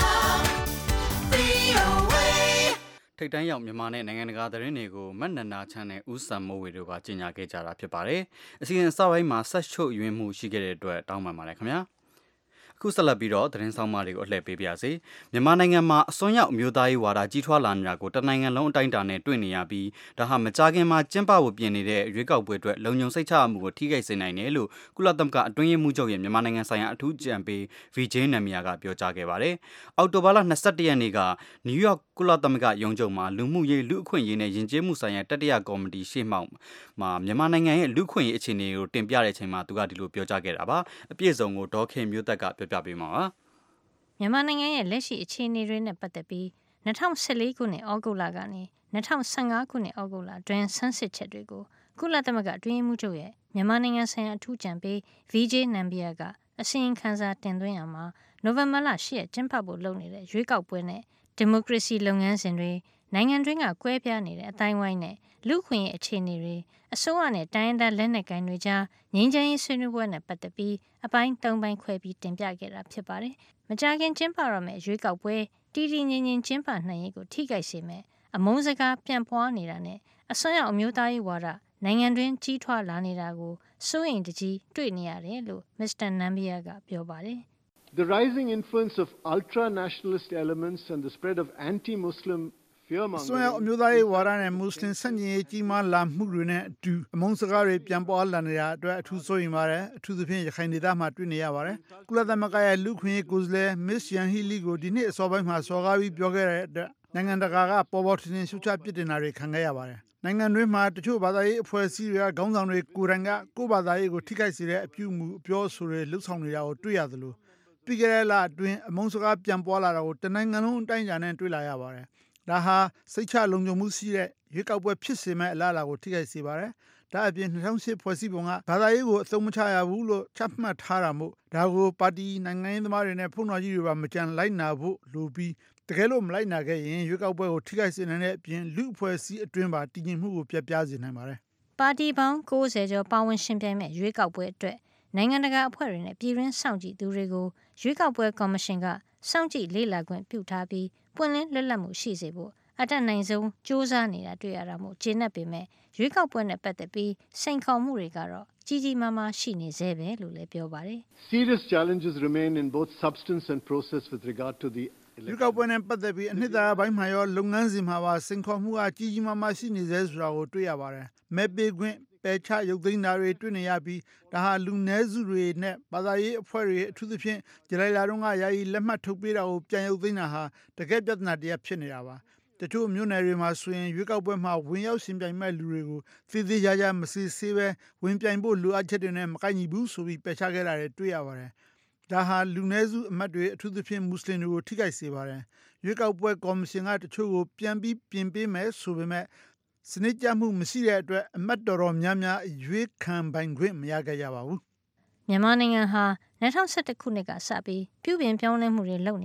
VOA ထိပ်တန်းရောက်မြန်မာနဲ့နိုင်ငံတကာသတင်းတွေကိုမတ်နန္ဒာချန်နဲ့ဦးစံမိုးဝေတို့ကကြီးညာခဲ့ကြတာဖြစ်ပါတယ်။အစီအစဉ်အစပိုင်းမှာဆက်ချုပ်ယွင်းမှုရှိခဲ့တဲ့အတွက်တောင်းပန်ပါတယ်ခင်ဗျာ။အခုဆက်လက်ပြီးတော့သတင်းဆောင်မတွေကိုအလှည့်ပေးပါရစေမြန်မာနိုင်ငံမှာအစွန်းရောက်အမျိုးသားရေးဝါဒကြီးထွားလာနေတာကိုတနိုင်ငံလုံးအတိုင်းအတာနဲ့တွေ့နေရပြီးဒါဟာမကြာခင်မှာကျင်းပဖို့ပြင်နေတဲ့ရွေးကောက်ပွဲအတွက်လုံခြုံစိတ်ချမှုကိုထိခိုက်စေနိုင်တယ်လို့ကုလသမဂ္ဂအတွင်းရေးမှူးချုပ်ရဲ့မြန်မာနိုင်ငံဆိုင်ရာအထူးကြံပေး VJ နမ်မီယာကပြောကြားခဲ့ပါတယ်အောက်တိုဘာလ22ရက်နေ့ကနယူးယောက်ကုလသမဂ္ဂရုံးချုပ်မှာလူမှုရေးလူအခွင့်အရေးနဲ့ယဉ်ကျေးမှုဆိုင်ရာတတိယကော်မတီရှေ့မှောက်မှာမြန်မာနိုင်ငံရဲ့လူ့အခွင့်အရေးအခြေအနေကိုတင်ပြတဲ့အချိန်မှာသူကဒီလိုပြောကြားခဲ့တာပါအပြည့်စုံကိုဒေါ်ခင်မျိုးသက်ကပြောပြပေးမှာပါမြန်မာနိုင်ငံရဲ့လက်ရှိအခြေအနေတွေနဲ့ပတ်သက်ပြီး2014ခုနှစ်ဩဂုတ်လကနေ2015ခုနှစ်ဩဂုတ်လတွင်ဆန်းစစ်ချက်တွေကိုကုလသမဂ္ဂအတွင်းရေးမှူးချုပ်ရဲ့မြန်မာနိုင်ငံဆိုင်ရာအထူးကြံပေး VJ နမ်ဘီယာကအစီရင်ခံစာတင်သွင်းရမှာနိုဝင်ဘာလ10ရက်ကျင်းပဖို့လုပ်နေတဲ့ရွေးကောက်ပွဲနဲ့ဒီမိုကရေစီလုပ်ငန်းစဉ်တွေနိုင်ငံတွင်းကကွဲပြားနေတဲ့အတိုင်းဝိုင်းနဲ့လူ့ခွင့်ရေးအခြေအနေတွေအစိုးရနဲ့တိုင်းရင်းသားလက်နက်ကိုင်တွေကြားငြိမ်းချမ်းရေးဆွေးနွေးပွဲနဲ့ပတ်သက်ပြီးအပိုင်း၃ပိုင်းခွဲပြီးတင်ပြခဲ့တာဖြစ်ပါတယ်။မကြာခင်ကျင်းပရမယ့်ရွေးကောက်ပွဲတည်တည်ငြိမ်ငြိမ်ကျင်းပနိုင်ရေးကိုထိခိုက်စေမဲ့အမုန်းစကားပြန့်ပွားနေတာနဲ့အစွန်းရောက်အမျိုးသားရေးဝါဒနိုင်ငံတွင်းကြီးထွားလာနေတာကိုစိုးရိမ်တကြီးတွေ့နေရတယ်လို့မစ္စတာနမ်ဘီယာကပြောပါတယ်။ The rising influence of ultra-nationalist elements and the spread of anti-Muslim ဆွေးအမျိုးသားရေးဝါဒနဲ့မွတ်စလင်ဆန့်ကျင်ရေးကြီးမားလာမှုတွေနဲ့အတူအမုန်းစကားတွေပြန်ပွားလာနေတာအတွက်အထူးစိုးရိမ်ပါတယ်အထူးသဖြင့်ရခိုင်ဒေသမှာတွေ့နေရပါတယ်ကုလသမဂ္ဂရဲ့လူ့ခွင့်ရေးကိုယ်စားလှယ်မစ္စယန်ဟီလီကိုဒီနေ့အစောပိုင်းမှာစော်ကားပြီးပြောခဲ့တဲ့အတွက်နိုင်ငံတကာကပေါ်ပေါ်ထင်ထင်ရှုတ်ချပြစ်တင်တာတွေခံခဲ့ရပါတယ်နိုင်ငံတွင်းမှာတချို့ဘာသာရေးအဖွဲ့အစည်းတွေကခေါင်းဆောင်တွေကိုယ်တိုင်ကကိုယ်ဘာသာရေးကိုထိခိုက်စေတဲ့အပြုအမူအပြောအဆိုတွေလှုပ်ဆောင်နေတာကိုတွေ့ရသလိုပြီးခဲ့တဲ့လအတွင်းအမုန်းစကားပြန်ပွားလာတာကိုတနိုင်ငံလုံးအတိုင်းအတာနဲ့တွေ့လာရပါတယ်ဒါဟာစိတ်ချလုံခြုံမှုရှိတဲ့ရွေးကောက်ပွဲဖြစ်စေမဲ့အလားအလာကိုထိခိုက်စေပါတယ်။ဒါအပြင်2008ဖွဲ့စည်းပုံကဘာသာရေးကိုအသုံးမချရဘူးလို့ချမှတ်ထားတာမို့ဒါကိုပါတီနိုင်ငံရေးသမားတွေနဲ့ဖုန်းတော်ကြီးတွေပါမကြံလိုက်နာဖို့လိုပြီးတကယ်လို့မလိုက်နာခဲ့ရင်ရွေးကောက်ပွဲကိုထိခိုက်စေနိုင်တဲ့အပြင်လူအဖွဲ့အစည်းအတွင်းပါတည်ငြိမ်မှုကိုပြတ်ပြားစေနိုင်ပါတယ်။ပါတီပေါင်း90ကျော်ပါဝင်ရှင်ပြိုင်မဲ့ရွေးကောက်ပွဲအတွက်နိုင်ငံတကာအဖွဲ့တွေနဲ့ပြည်တွင်းစောင့်ကြည့်သူတွေကိုရွေးကောက်ပွဲကော်မရှင်ကစောင့်ကြည့်လေ့လာခွင့်ပြုထားပြီးပွင့်လင်းလွတ်လပ်မှုရှိစေဖို့အတက်နိုင်ဆုံးစူးစမ်းနေတာတွေ့ရတာမို့ကျေနပ်ပေမဲ့ရွေးကောက်ပွဲနဲ့ပတ်သက်ပြီးစိန်ခေါ်မှုတွေကတော့ကြီးကြီးမားမားရှိနေသေးပဲလို့လည်းပြောပါတယ်။ Serious challenges remain in both substance and process with regard to the ရွေးကောက်ပွဲနဲ့ပတ်သက်ပြီးအနှစ်သာရပိုင်းမှာရောလုပ်ငန်းစဉ်မှာပါစိန်ခေါ်မှုကကြီးကြီးမားမားရှိနေသေးဆိုတာကိုတွေ့ရပါတယ်။မဲပေးခွင့်ပယ်ချရုပ်သိမ်းတာတွေတွေ့နေရပြီးဒါဟာလူနည်းစုတွေနဲ့ဘာသာရေးအဖွဲ့တွေအထူးသဖြင့်ဂျူလိုင်လတုန်းကယာယီလက်မှတ်ထုတ်ပေးတာကိုပြန်ရုပ်သိမ်းတာဟာတကယ်ပြဿနာတစ်ရပ်ဖြစ်နေတာပါတချို့မြို့နယ်တွေမှာဆိုရင်ရွေးကောက်ပွဲမှာဝင်ရောက်ရှင်ပြိုင်မဲ့လူတွေကိုသေသေးချာချာမစစ်ဆေးပဲဝင်ပြိုင်ဖို့လိုအပ်ချက်တွေနဲ့မကိုက်ညီဘူးဆိုပြီးပယ်ချခဲ့တာတွေတွေ့ရပါတယ်ဒါဟာလူနည်းစုအမတ်တွေအထူးသဖြင့်မွတ်စလင်တွေကိုထိခိုက်စေပါတယ်ရွေးကောက်ပွဲကော်မရှင်ကတချို့ကိုပြန်ပြီးပြင်ပေးမယ်ဆိုပေမဲ့စနစ်ကျမှုမရှိတဲ့အတွက်အမတ်တော်များများရွေးခံပိုင်ခွင့်မရခဲ့ကြပါဘူးမြန်မာနိုင်ငံဟာ2011ခုနှစ်ကစပြီးပြုပြင်ပြောင်းလဲမှုတွေလုပ်နေတာ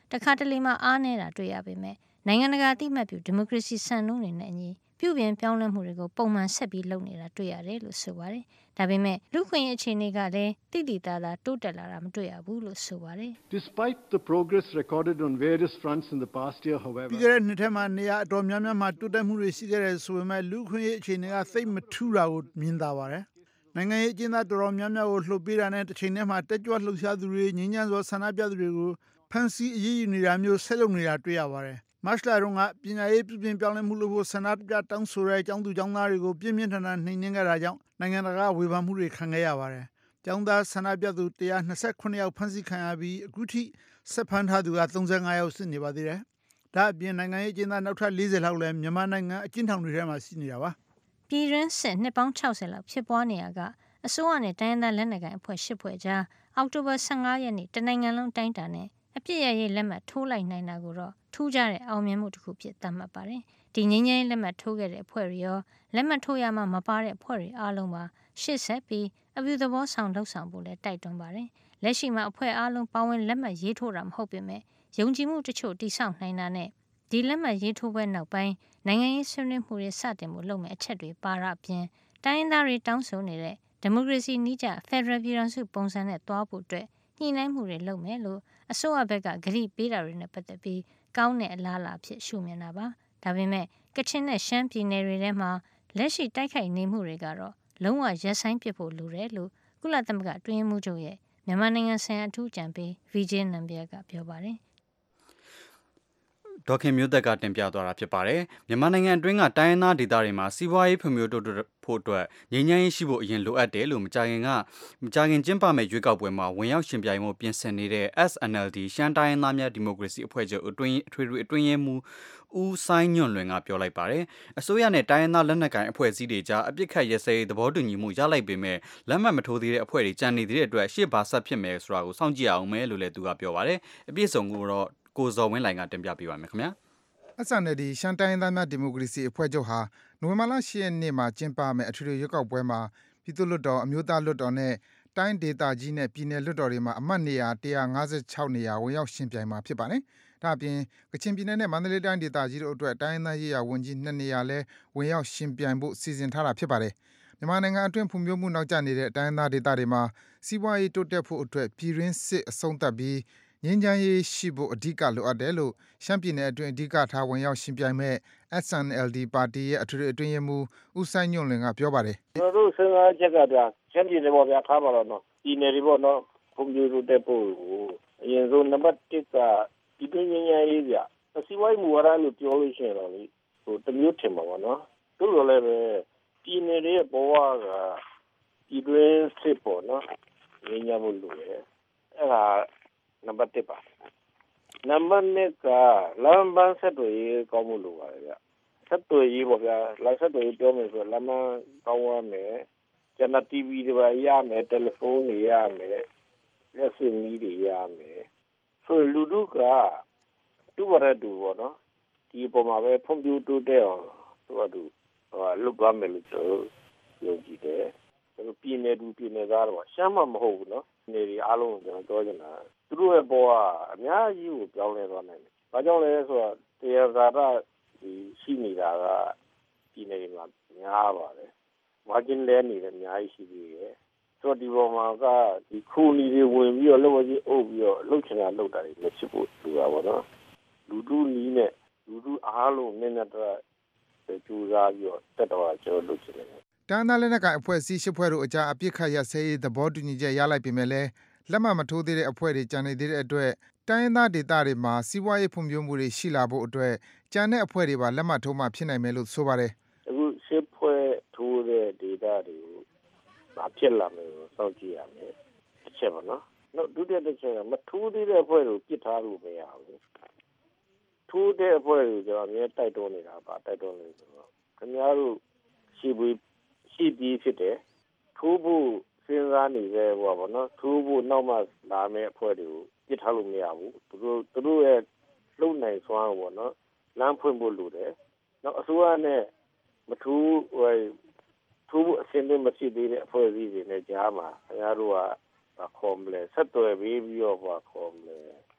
တခါတလေမှအားနေတာတွေ့ရပေမဲ့နိုင်ငံတကာအသိအမှတ်ပြုဒီမိုကရေစီစံနှုန်းတွေနဲ့အညီပြုပြင်ပြောင်းလဲမှုတွေကိုပုံမှန်ဆက်ပြီးလုပ်နေတာတွေ့ရတယ်လို့ဆိုပါတယ်။ဒါပေမဲ့လူခွင့်ရေးအခြေအနေကလည်းတိတိတသားတိုးတက်လာတာမတွေ့ရဘူးလို့ဆိုပါတယ်။ Despite the progress recorded on various fronts in the past year, however, ပြီးခဲ့တဲ့နှစ်ထဲမှာနေရာအတော်များများမှာတိုးတက်မှုတွေရှိခဲ့တယ်ဆိုပေမဲ့လူခွင့်ရေးအခြေအနေကသိပ်မထူးတာကိုမြင်သာပါတယ်။နိုင်ငံရေးအကျဉ်းသားတော်တော်များများကိုလှုပ်ပေးတာနဲ့တစ်ချိန်တည်းမှာတက်ကြွလှုပ်ရှားသူတွေငြိမ်းချမ်းစွာဆန္ဒပြသူတွေကိုဖမ်းဆီးအရေးယူနေတာမျိုးဆက်လုပ်နေတာတွေ့ရပါတယ်။မတ်လတုန်းကပညာရေးပြုပြင်ပြောင်းလဲမှုလုပ်ဖို့ဆန္ဒပြတောင်းဆိုတဲ့ကျောင်းသူကျောင်းသားတွေကိုပြင်းပြင်းထန်ထန်နှိမ်နင်းခဲ့တာကြောင့်နိုင်ငံတကာဝေဖန်မှုတွေခံခဲ့ရပါတယ်။ကျောင်းသားဆန္ဒပြသူ129ယောက်ဖမ်းဆီးခံရပြီးအခုထိဆက်ဖမ်းထားသူက35ယောက်ရှိနေပါသေးတယ်။ဒါအပြင်နိုင်ငံရေးအကျဉ်းသားနောက်ထပ်40လောက်လည်းမြန်မာနိုင်ငံအကျဉ်းထောင်တွေထဲမှာရှိနေတာပါ။ပြည်တွင်းစစ်နှစ်ပေါင်း60လောက်ဖြစ်ပွားနေရကအစိုးရနဲ့တိုင်းရင်းသားလက်နက်ကိုင်အဖွဲ့10ဖွဲ့ကြားအောက်တိုဘာ15ရက်နေ့တနိုင်ငံလုံးတိုင်းတာနဲ့အပြစ်ရရေးလက်မှတ်ထိုးလိုက်နိုင်တာကိုတော့ထူးခြားတဲ့အောင်မြင်မှုတစ်ခုဖြစ်သတ်မှတ်ပါတယ်။ဒီငြိမ်းချမ်းရေးလက်မှတ်ထိုးခဲ့တဲ့အဖွဲ့တွေရောလက်မှတ်ထိုးရမှမပါတဲ့အဖွဲ့တွေအားလုံးပါရှေ့ဆက်ပြီးအပြုသဘောဆောင်လှုပ်ဆောင်ဖို့လည်းတိုက်တွန်းပါတယ်။လက်ရှိမှာအဖွဲ့အားလုံးပါဝင်လက်မှတ်ရေးထိုးတာမဟုတ်ပေမဲ့ယုံကြည်မှုတချို့တိစောက်နိုင်တာနဲ့ဒီလက်မှတ်ရေးထိုးပွဲနောက်ပိုင်းနိုင်ငံရေးဆွေးနွေးမှုတွေစတင်မှုလုပ်မဲ့အချက်တွေပါရအပြင်တိုင်းရင်းသားတွေတောင်းဆိုနေတဲ့ဒီမိုကရေစီနည်းကျဖက်ဒရယ်ပြည်ထောင်စုပုံစံနဲ့တွားဖို့အတွက်ညှိနှိုင်းမှုတွေလုပ်မယ်လို့အစိုးရဘက်ကဂရုပေးတာတွေနဲ့ပတ်သက်ပြီးကောင်းတဲ့အလားအလာဖြစ်ရှုမြင်တာပါ။ဒါပေမဲ့ကချင်နဲ့ရှမ်းပြည်နယ်တွေထဲမှာလက်ရှိတိုက်ခိုက်နေမှုတွေကတော့လုံးဝရပ်ဆိုင်းပစ်ဖို့လိုတယ်လို့ကုလသမဂ္ဂအတွင်းရေးမှူးချုပ်ရဲ့မြန်မာနိုင်ငံဆိုင်ရာအထူးအကြံပေး VJ နံပြကပြောပါတယ်။ဒေါခင်မျိုးသက်ကတင်ပြသွားတာဖြစ်ပါတယ်မြန်မာနိုင်ငံအတွင်းကတိုင်းရင်းသားဒေသတွေမှာစီးပွားရေးဖွံ့ဖြိုးတိုးတက်ဖို့အတွက်ငြိမ်းချမ်းရေးရှိဖို့အရင်လိုအပ်တယ်လို့မကြာခင်ကျင်းပမဲ့ရွေးကောက်ပွဲမှာဝင်ရောက်ရှင်ပြိုင်မှုပြင်ဆင်နေတဲ့ SNLD ရှမ်းတိုင်းရင်းသားများဒီမိုကရေစီအဖွဲ့ချုပ်အတွင်းရေးမှူးဦးဆိုင်ညွန့်လွင်ကပြောလိုက်ပါတယ်အစိုးရနဲ့တိုင်းရင်းသားလက်နက်ကိုင်အဖွဲ့အစည်းတွေကြားအပြစ်ခတ်ရဲစဲသဘောတူညီမှုရလိုက်ပေမဲ့လက်မှတ်မထိုးသေးတဲ့အဖွဲ့တွေကြံနေသေးတဲ့အတွက်ရှေ့ဘာဆက်ဖြစ်မယ်ဆိုတာကိုစောင့်ကြည့်အောင်မယ်လို့လည်းသူကပြောပါတယ်အပြည့်စုံကိုတော့ကိုဇော်ဝင်းလိုင်ကတင်ပြပေးပါမယ်ခင်ဗျာ SNLD ရှမ်းတိုင်းရင်းသားများဒီမိုကရေစီအဖွဲ့ချုပ်ဟာနိုဝင်ဘာလ10ရက်နေ့မှာကျင်းပမယ့်အထွေထွေရွေးကောက်ပွဲမှာပြည်သူ့လွှတ်တော်အမျိုးသားလွှတ်တော်နဲ့တိုင်းဒေသကြီးနဲ့ပြည်နယ်လွှတ်တော်တွေမှာအမတ်နေရာ156နေရာဝင်ရောက်ရှင်ပြိုင်မှာဖြစ်ပါတယ်။ဒါ့အပြင်ကချင်ပြည်နယ်နဲ့မန္တလေးတိုင်းဒေသကြီးတို့အတွက်တိုင်းရင်းသားရေးရာဝန်ကြီး2နေရာလဲဝင်ရောက်ရှင်ပြိုင်ဖို့စီစဉ်ထားတာဖြစ်ပါတယ်။မြန်မာနိုင်ငံအတွင်းဖွံ့ဖြိုးမှုနောက်ကျနေတဲ့တိုင်းရင်းသားဒေသတွေမှာစီးပွားရေးတိုးတက်ဖို့အတွက်ပြည်တွင်းစစ်အဆုံးသတ်ပြီးငြိမ်းချမ်းရေးရှိဖို့အဓိကလိုအပ်တယ်လို့ရှမ်းပြည်နယ်အတွင်းအဓိကထားဝင်ရောက်ရှင်ပြိုင်မဲ့ SNLD ပါတီရဲ့အထွေထွေအတွင်းရေးမှူးဦးစိုင်းညွန့်လွင်ကပြောပါတယ်ကျွန်တော်တို့စဉ်းစားချက်ကဗျာရှမ်းပြည်နယ်ပေါ်ဗျာထားပါတော့နော်ပြည်နယ်တွေပေါ့နော်ဖွံ့ဖြိုးတိုးတက်ဖို့အရင်ဆုံးနံပါတ်1ကပြည်တွင်းငြိမ်းချမ်းရေးဗျာစီးပွားရေးမူဝါဒလို့ပြောလို့ရှိရင်တော့လေတမျိုးထင်ပါပေါ့နော်တို့လိုလည်းပဲပြည်နယ်တွေရဲ့ဘဝကပြည်တွင်းစစ်ပေါ့နော်ငြိမ်းချမ်းဖို့လိုတယ်အဲ့ဒါနံပါတ်1ပါနံပါတ်2ကလမ်းပန်းဆက်သွယ်ရေးကောင်းမှုလိုပါတယ်ဗျဆက်သွယ်ရေးပေါ့ဗျာလိုက်ဆက်သွယ်ရေးပြောမယ်ဆိုလမ်းမကောင်းရမယ်ကျန်တဲ့ TV တွေပါရမယ်တယ်လီဖုန်းတွေရမယ်လက်စမီးတွေရမယ်ဆိုလူတို့ကတူပါရတူပေါ့နော်ဒီပုံမှာပဲဖွံ့ဖြိုးတိုးတက်အောင်သူလုတ်သွားမယ်လို့ဆိုယုံကြည်တယ်ပြည်နယ်သူပြည်နယ်သားတော့ရှမ်းမှမဟုတ်ဘူးနော်နေတွေအားလုံးကျွန်တော်ပြောချင်တာသူတို့ရဲ့ဘောကအများကြီးကိုပြောင်းလဲသွားနိုင်တယ်။ဘာကြောင့်လဲဆိုတော့တရားသာရဒီရှိနေတာကပြည်နယ်တွေမှာများပါတယ်။ margin လဲနေတယ်အများကြီးရှိသေးတယ်။ဆိုတော့ဒီပေါ်မှာကဒီခူနီတွေဝင်ပြီးတော့လောက်ကြီးအုပ်ပြီးတော့လှုပ်ချင်တာလှုပ်တာတွေမဖြစ်ဖို့လိုတာပေါ့နော်။လူတူနီးနဲ့လူတူအားလုံးနဲ့တော့ကြိုးစားပြီးတော့တက်တော့ကျွန်တော်လှုပ်ချင်တယ်။တန်းသားလက်နက်ကိုင်အဖွဲ့အစည်း10ဖွဲ့တို့အကြားအပြစ်ခတ်ရစဲရေးသဘောတူညီချက်ရလိုက်ပေမဲ့လည်းလက်မှတ်မထိုးသေးတဲ့အဖွဲ့တွေကြံနေသေးတဲ့အတွက်တိုင်းရင်းသားဒေသတွေမှာစီးပွားရေးဖွံ့ဖြိုးမှုတွေရှိလာဖို့အတွက်ကြံတဲ့အဖွဲ့တွေပါလက်မှတ်ထိုးမှဖြစ်နိုင်မယ်လို့ဆိုပါတယ်။အခု10ဖွဲ့ထိုးတဲ့ဒေသတွေကိုမဖြစ်လာမယ်လို့စောင့်ကြည့်ရမယ်။တစ်ချက်ပါနော်။နောက်ဒုတိယတစ်ချက်ကမထိုးသေးတဲ့အဖွဲ့ကိုပြစ်ထားလို့မရဘူး။ထိုးတဲ့အဖွဲ့ကိုကျွန်တော်အမြဲတိုက်တွန်းနေတာပါတိုက်တွန်းနေဆိုတော့ခင်ဗျားတို့ရှိပြီးဖြစ်တယ်ထိုးဖို့စဉ်းစားနေတဲ့ဘောပေါ့နော်ထိုးဖို့နောက်မှလာမယ့်အဖွဲ့တွေကိုပြစ်ထားလို့မရဘူးသူတို့ရဲ့လုံနိုင်စွမ်းပေါ့နော်လမ်းဖွင့်ဖို့လိုတယ်နောက်အစိုးရနဲ့မထိုးထိုးဖို့အဆင်သင့်မရှိသေးတဲ့အဖွဲ့အစည်းတွေနဲ့ကြားမှာခင်ဗျားတို့ကခေါ်မလဲဆက်သွယ်ပြီးတော့ခေါ်မလဲ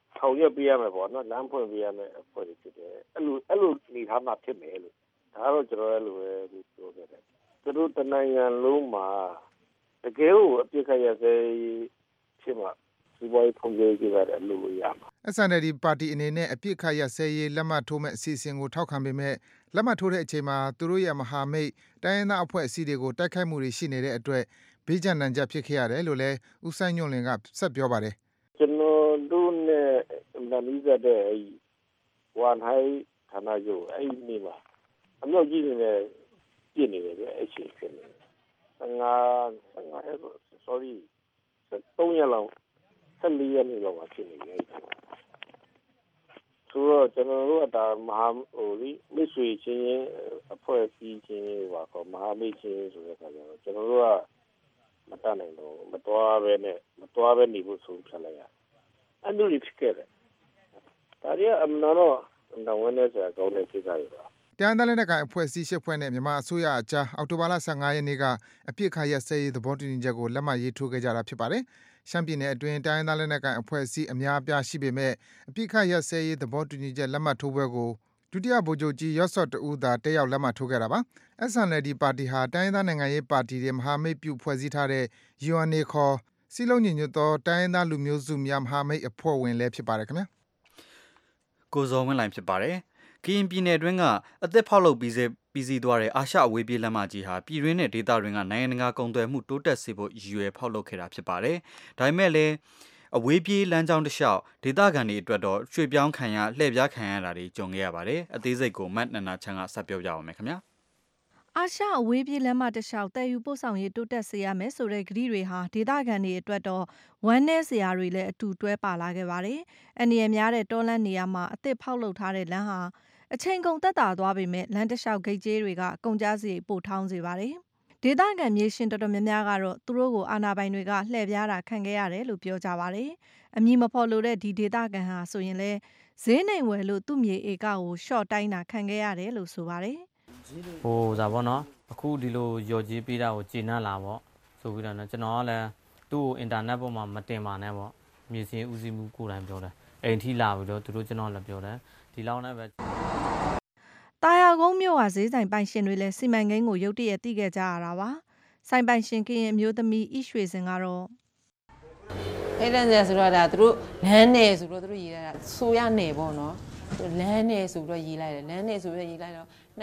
ထောင်ရွက်ပေးရမယ်ပေါ့နော်လမ်းဖွင့်ပေးရမယ်အဖွဲ့တွေဖြစ်တယ်အဲ့လိုနေထားမှဖြစ်မယ်လို့ဒါတော့ကျွန်တော်အဲ့လိုပဲပြောခဲ့တယ်သူတို့တနိုင်ငံလုံးမှာတကယ်ကိုအပြစ်ခတ်ရစေဖြစ်မှာဒီဘဝဖုန်ကြီးကြည့်ရတယ်လို့ရမှာ SNLD ပါတီအနေနဲ့အပြစ်ခတ်ရစဲရေးလက်မှတ်ထိုးမဲ့အစီအစဉ်ကိုထောက်ခံပေမဲ့လက်မှတ်ထိုးတဲ့အချိန်မှာသူတို့ရဲ့မဟာမိတ်တိုင်းရင်းသားအဖွဲ့အစည်းတွေကိုတိုက်ခိုက်မှုတွေရှိနေတဲ့အတွက်ဘေးကျန်နံကျဖြစ်ခဲ့ရတယ်လို့လည်းဦးဆိုင်ညွန့်လင်ကဆက်ပြောပါတယ်ကျွန်တော်တို့နဲ့လမ်းကြီးတဲ့ဝန်ဟိုင်းဌာနချုပ်အဲ့ဒီမှာအမြောက်ကြီးနေပြစ်နေတယ်ဗျအဲ့ချိန်ဖြစ်နေ15 sorry 3ရက်လောက်14ရက်နေလောက်မှာဖြစ်နေတယ်ဆိုတော့ကျွန်တော်တို့ကဒါမဟာမိတ်ဆွေချင်းအဖွဲ့အစည်းချင်းပါခေါ်မဟာမိတ်ချင်းဆိုတဲ့အခါကျတော့ကျွန်တော်တို့ကမတတ်နိုင်တော့မတော်ပဲနေဖို့ဆုံးဖြတ်လိုက်ရအဲ့လိုဖြစ်ခဲ့တယ်ဒါရီအမနာတော့တော့ဝင်နေစရာကောင်းတဲ့ကိစ္စတွေပါတရားသားလက်နက်ကိုင်အဖွဲ့အစည်း၈ဖွဲ့နဲ့မြန်မာအစိုးရအကြားအောက်တိုဘာလ15ရက်နေ့ကအပြစ်ခါရက်စဲရေးသဘောတူညီချက်ကိုလက်မှတ်ရေးထိုးခဲ့ကြတာဖြစ်ပါတယ်။ရှမ်းပြည်နယ်အတွင်းတိုင်းသားလက်နက်ကိုင်အဖွဲ့အစည်းအများအပြားရှိပေမဲ့အပြစ်ခါရက်စဲရေးသဘောတူညီချက်လက်မှတ်ထိုးပွဲကိုဒုတိယဗိုလ်ချုပ်ကြီးရော့စော့တူသာတက်ရောက်လက်မှတ်ထိုးခဲ့တာပါ။ SNLD ပါတီဟာတိုင်းသားနိုင်ငံရေးပါတီတွေမဟာမိတ်ပြုဖွဲ့စည်းထားတဲ့ UNA ခေါ်စီလုံးညီညွတ်သောတိုင်းသားလူမျိုးစုများမဟာမိတ်အဖွဲ့ဝင်လည်းဖြစ်ပါတယ်ခင်ဗျာ။ကိုဇော်ဝင်းလိုင်ဖြစ်ပါတယ်။ကရင်ပြည်နယ်အတွင်းကအသက်ဖောက်လုပ်ပြီးစီးသွားတဲ့အာရှအဝေးပြေးလမ်းမကြီးဟာပြည်တွင်းနဲ့ဒေသတွင်းကနိုင်ငံတကာကုန်သွယ်မှုတိုးတက်စေဖို့ရည်ရွယ်ဖောက်လုပ်ခဲ့တာဖြစ်ပါတယ်။ဒါပေမဲ့လည်းအဝေးပြေးလမ်းကြောင်းတစ်လျှောက်ဒေသခံတွေအတွက်တော့ရွှေ့ပြောင်းခံရလှည့်ပြားခံရတာတွေကြုံခဲ့ရပါတယ်။အသေးစိတ်ကိုမတ်နန္ဒာချမ်းကဆက်ပြောပြပါမယ်ခင်ဗျာ။အာရှအဝေးပြေးလမ်းမတစ်လျှောက်တည်ယူပို့ဆောင်ရေးတိုးတက်စေရမယ်ဆိုတဲ့ကတိတွေဟာဒေသခံတွေအတွက်တော့ဝမ်းနည်းစရာတွေလည်းအတူတွဲပါလာခဲ့ပါတယ်။အန္တရာယ်များတဲ့တောလမ်းနေရာမှာအသစ်ဖောက်လုပ်ထားတဲ့လမ်းဟာအချိန်ကုန်သက်သာသွားပေမဲ့လမ်းတစ်လျှောက်ဂိတ်ကြေးတွေကကုန်ကျစရိတ်ပိုထောင်းစေပါတယ်။ဒေသခံမြေရှင်တော်တော်များများကတော့သူတို့ကိုအာဏာပိုင်တွေကလှည့်ပြားတာခံခဲ့ရတယ်လို့ပြောကြပါတယ်။အမည်မဖော်လို့တဲ့ဒီဒေသခံဟာဆိုရင်လည်းဈေးနှိမ်ဝယ်လို့သူ့မြေဧကကိုရှော့တိုင်းတာခံခဲ့ရတယ်လို့ဆိုပါတယ်။ဟိုဒါပေါ့နော်အခုဒီလိုရော်ကြီးပေးတာကိုကျေနပ်လာပေါ့ဆိုပြီးတော့နော်ကျွန်တော်ကလည်းသူ့ကိုအင်တာနက်ပေါ်မှာမတင်ပါနဲ့ပေါ့မြေစင်းဦးစီးမှုကိုယ်တိုင်ပြောတယ်အိမ်ထိလာပြီးတော့သူတို့ကျွန်တော်လည်းပြောတယ်ဒီလောက်နဲ့ပဲတာယာကုန်းမြို့ဟာဈေးဆိုင်ပိုင်ရှင်တွေလည်းစီမံကိန်းကိုရုတ်တရက်သိခဲ့ကြရတာပါဆိုင်ပိုင်ရှင်ကရင်အမျိုးသမီးဣရွှေစင်ကတော့အဲ့ဒါဆိုတော့ဒါသူတို့လမ်းနယ်ဆိုတော့သူတို့ရေးလိုက်တာဆိုရနယ်ပေါ့နော်လမ်းနယ်ဆိုပြီးတော့ရေးလိုက်တယ်လမ်းနယ်ဆိုပြီးတော့ရေးလိုက်တော့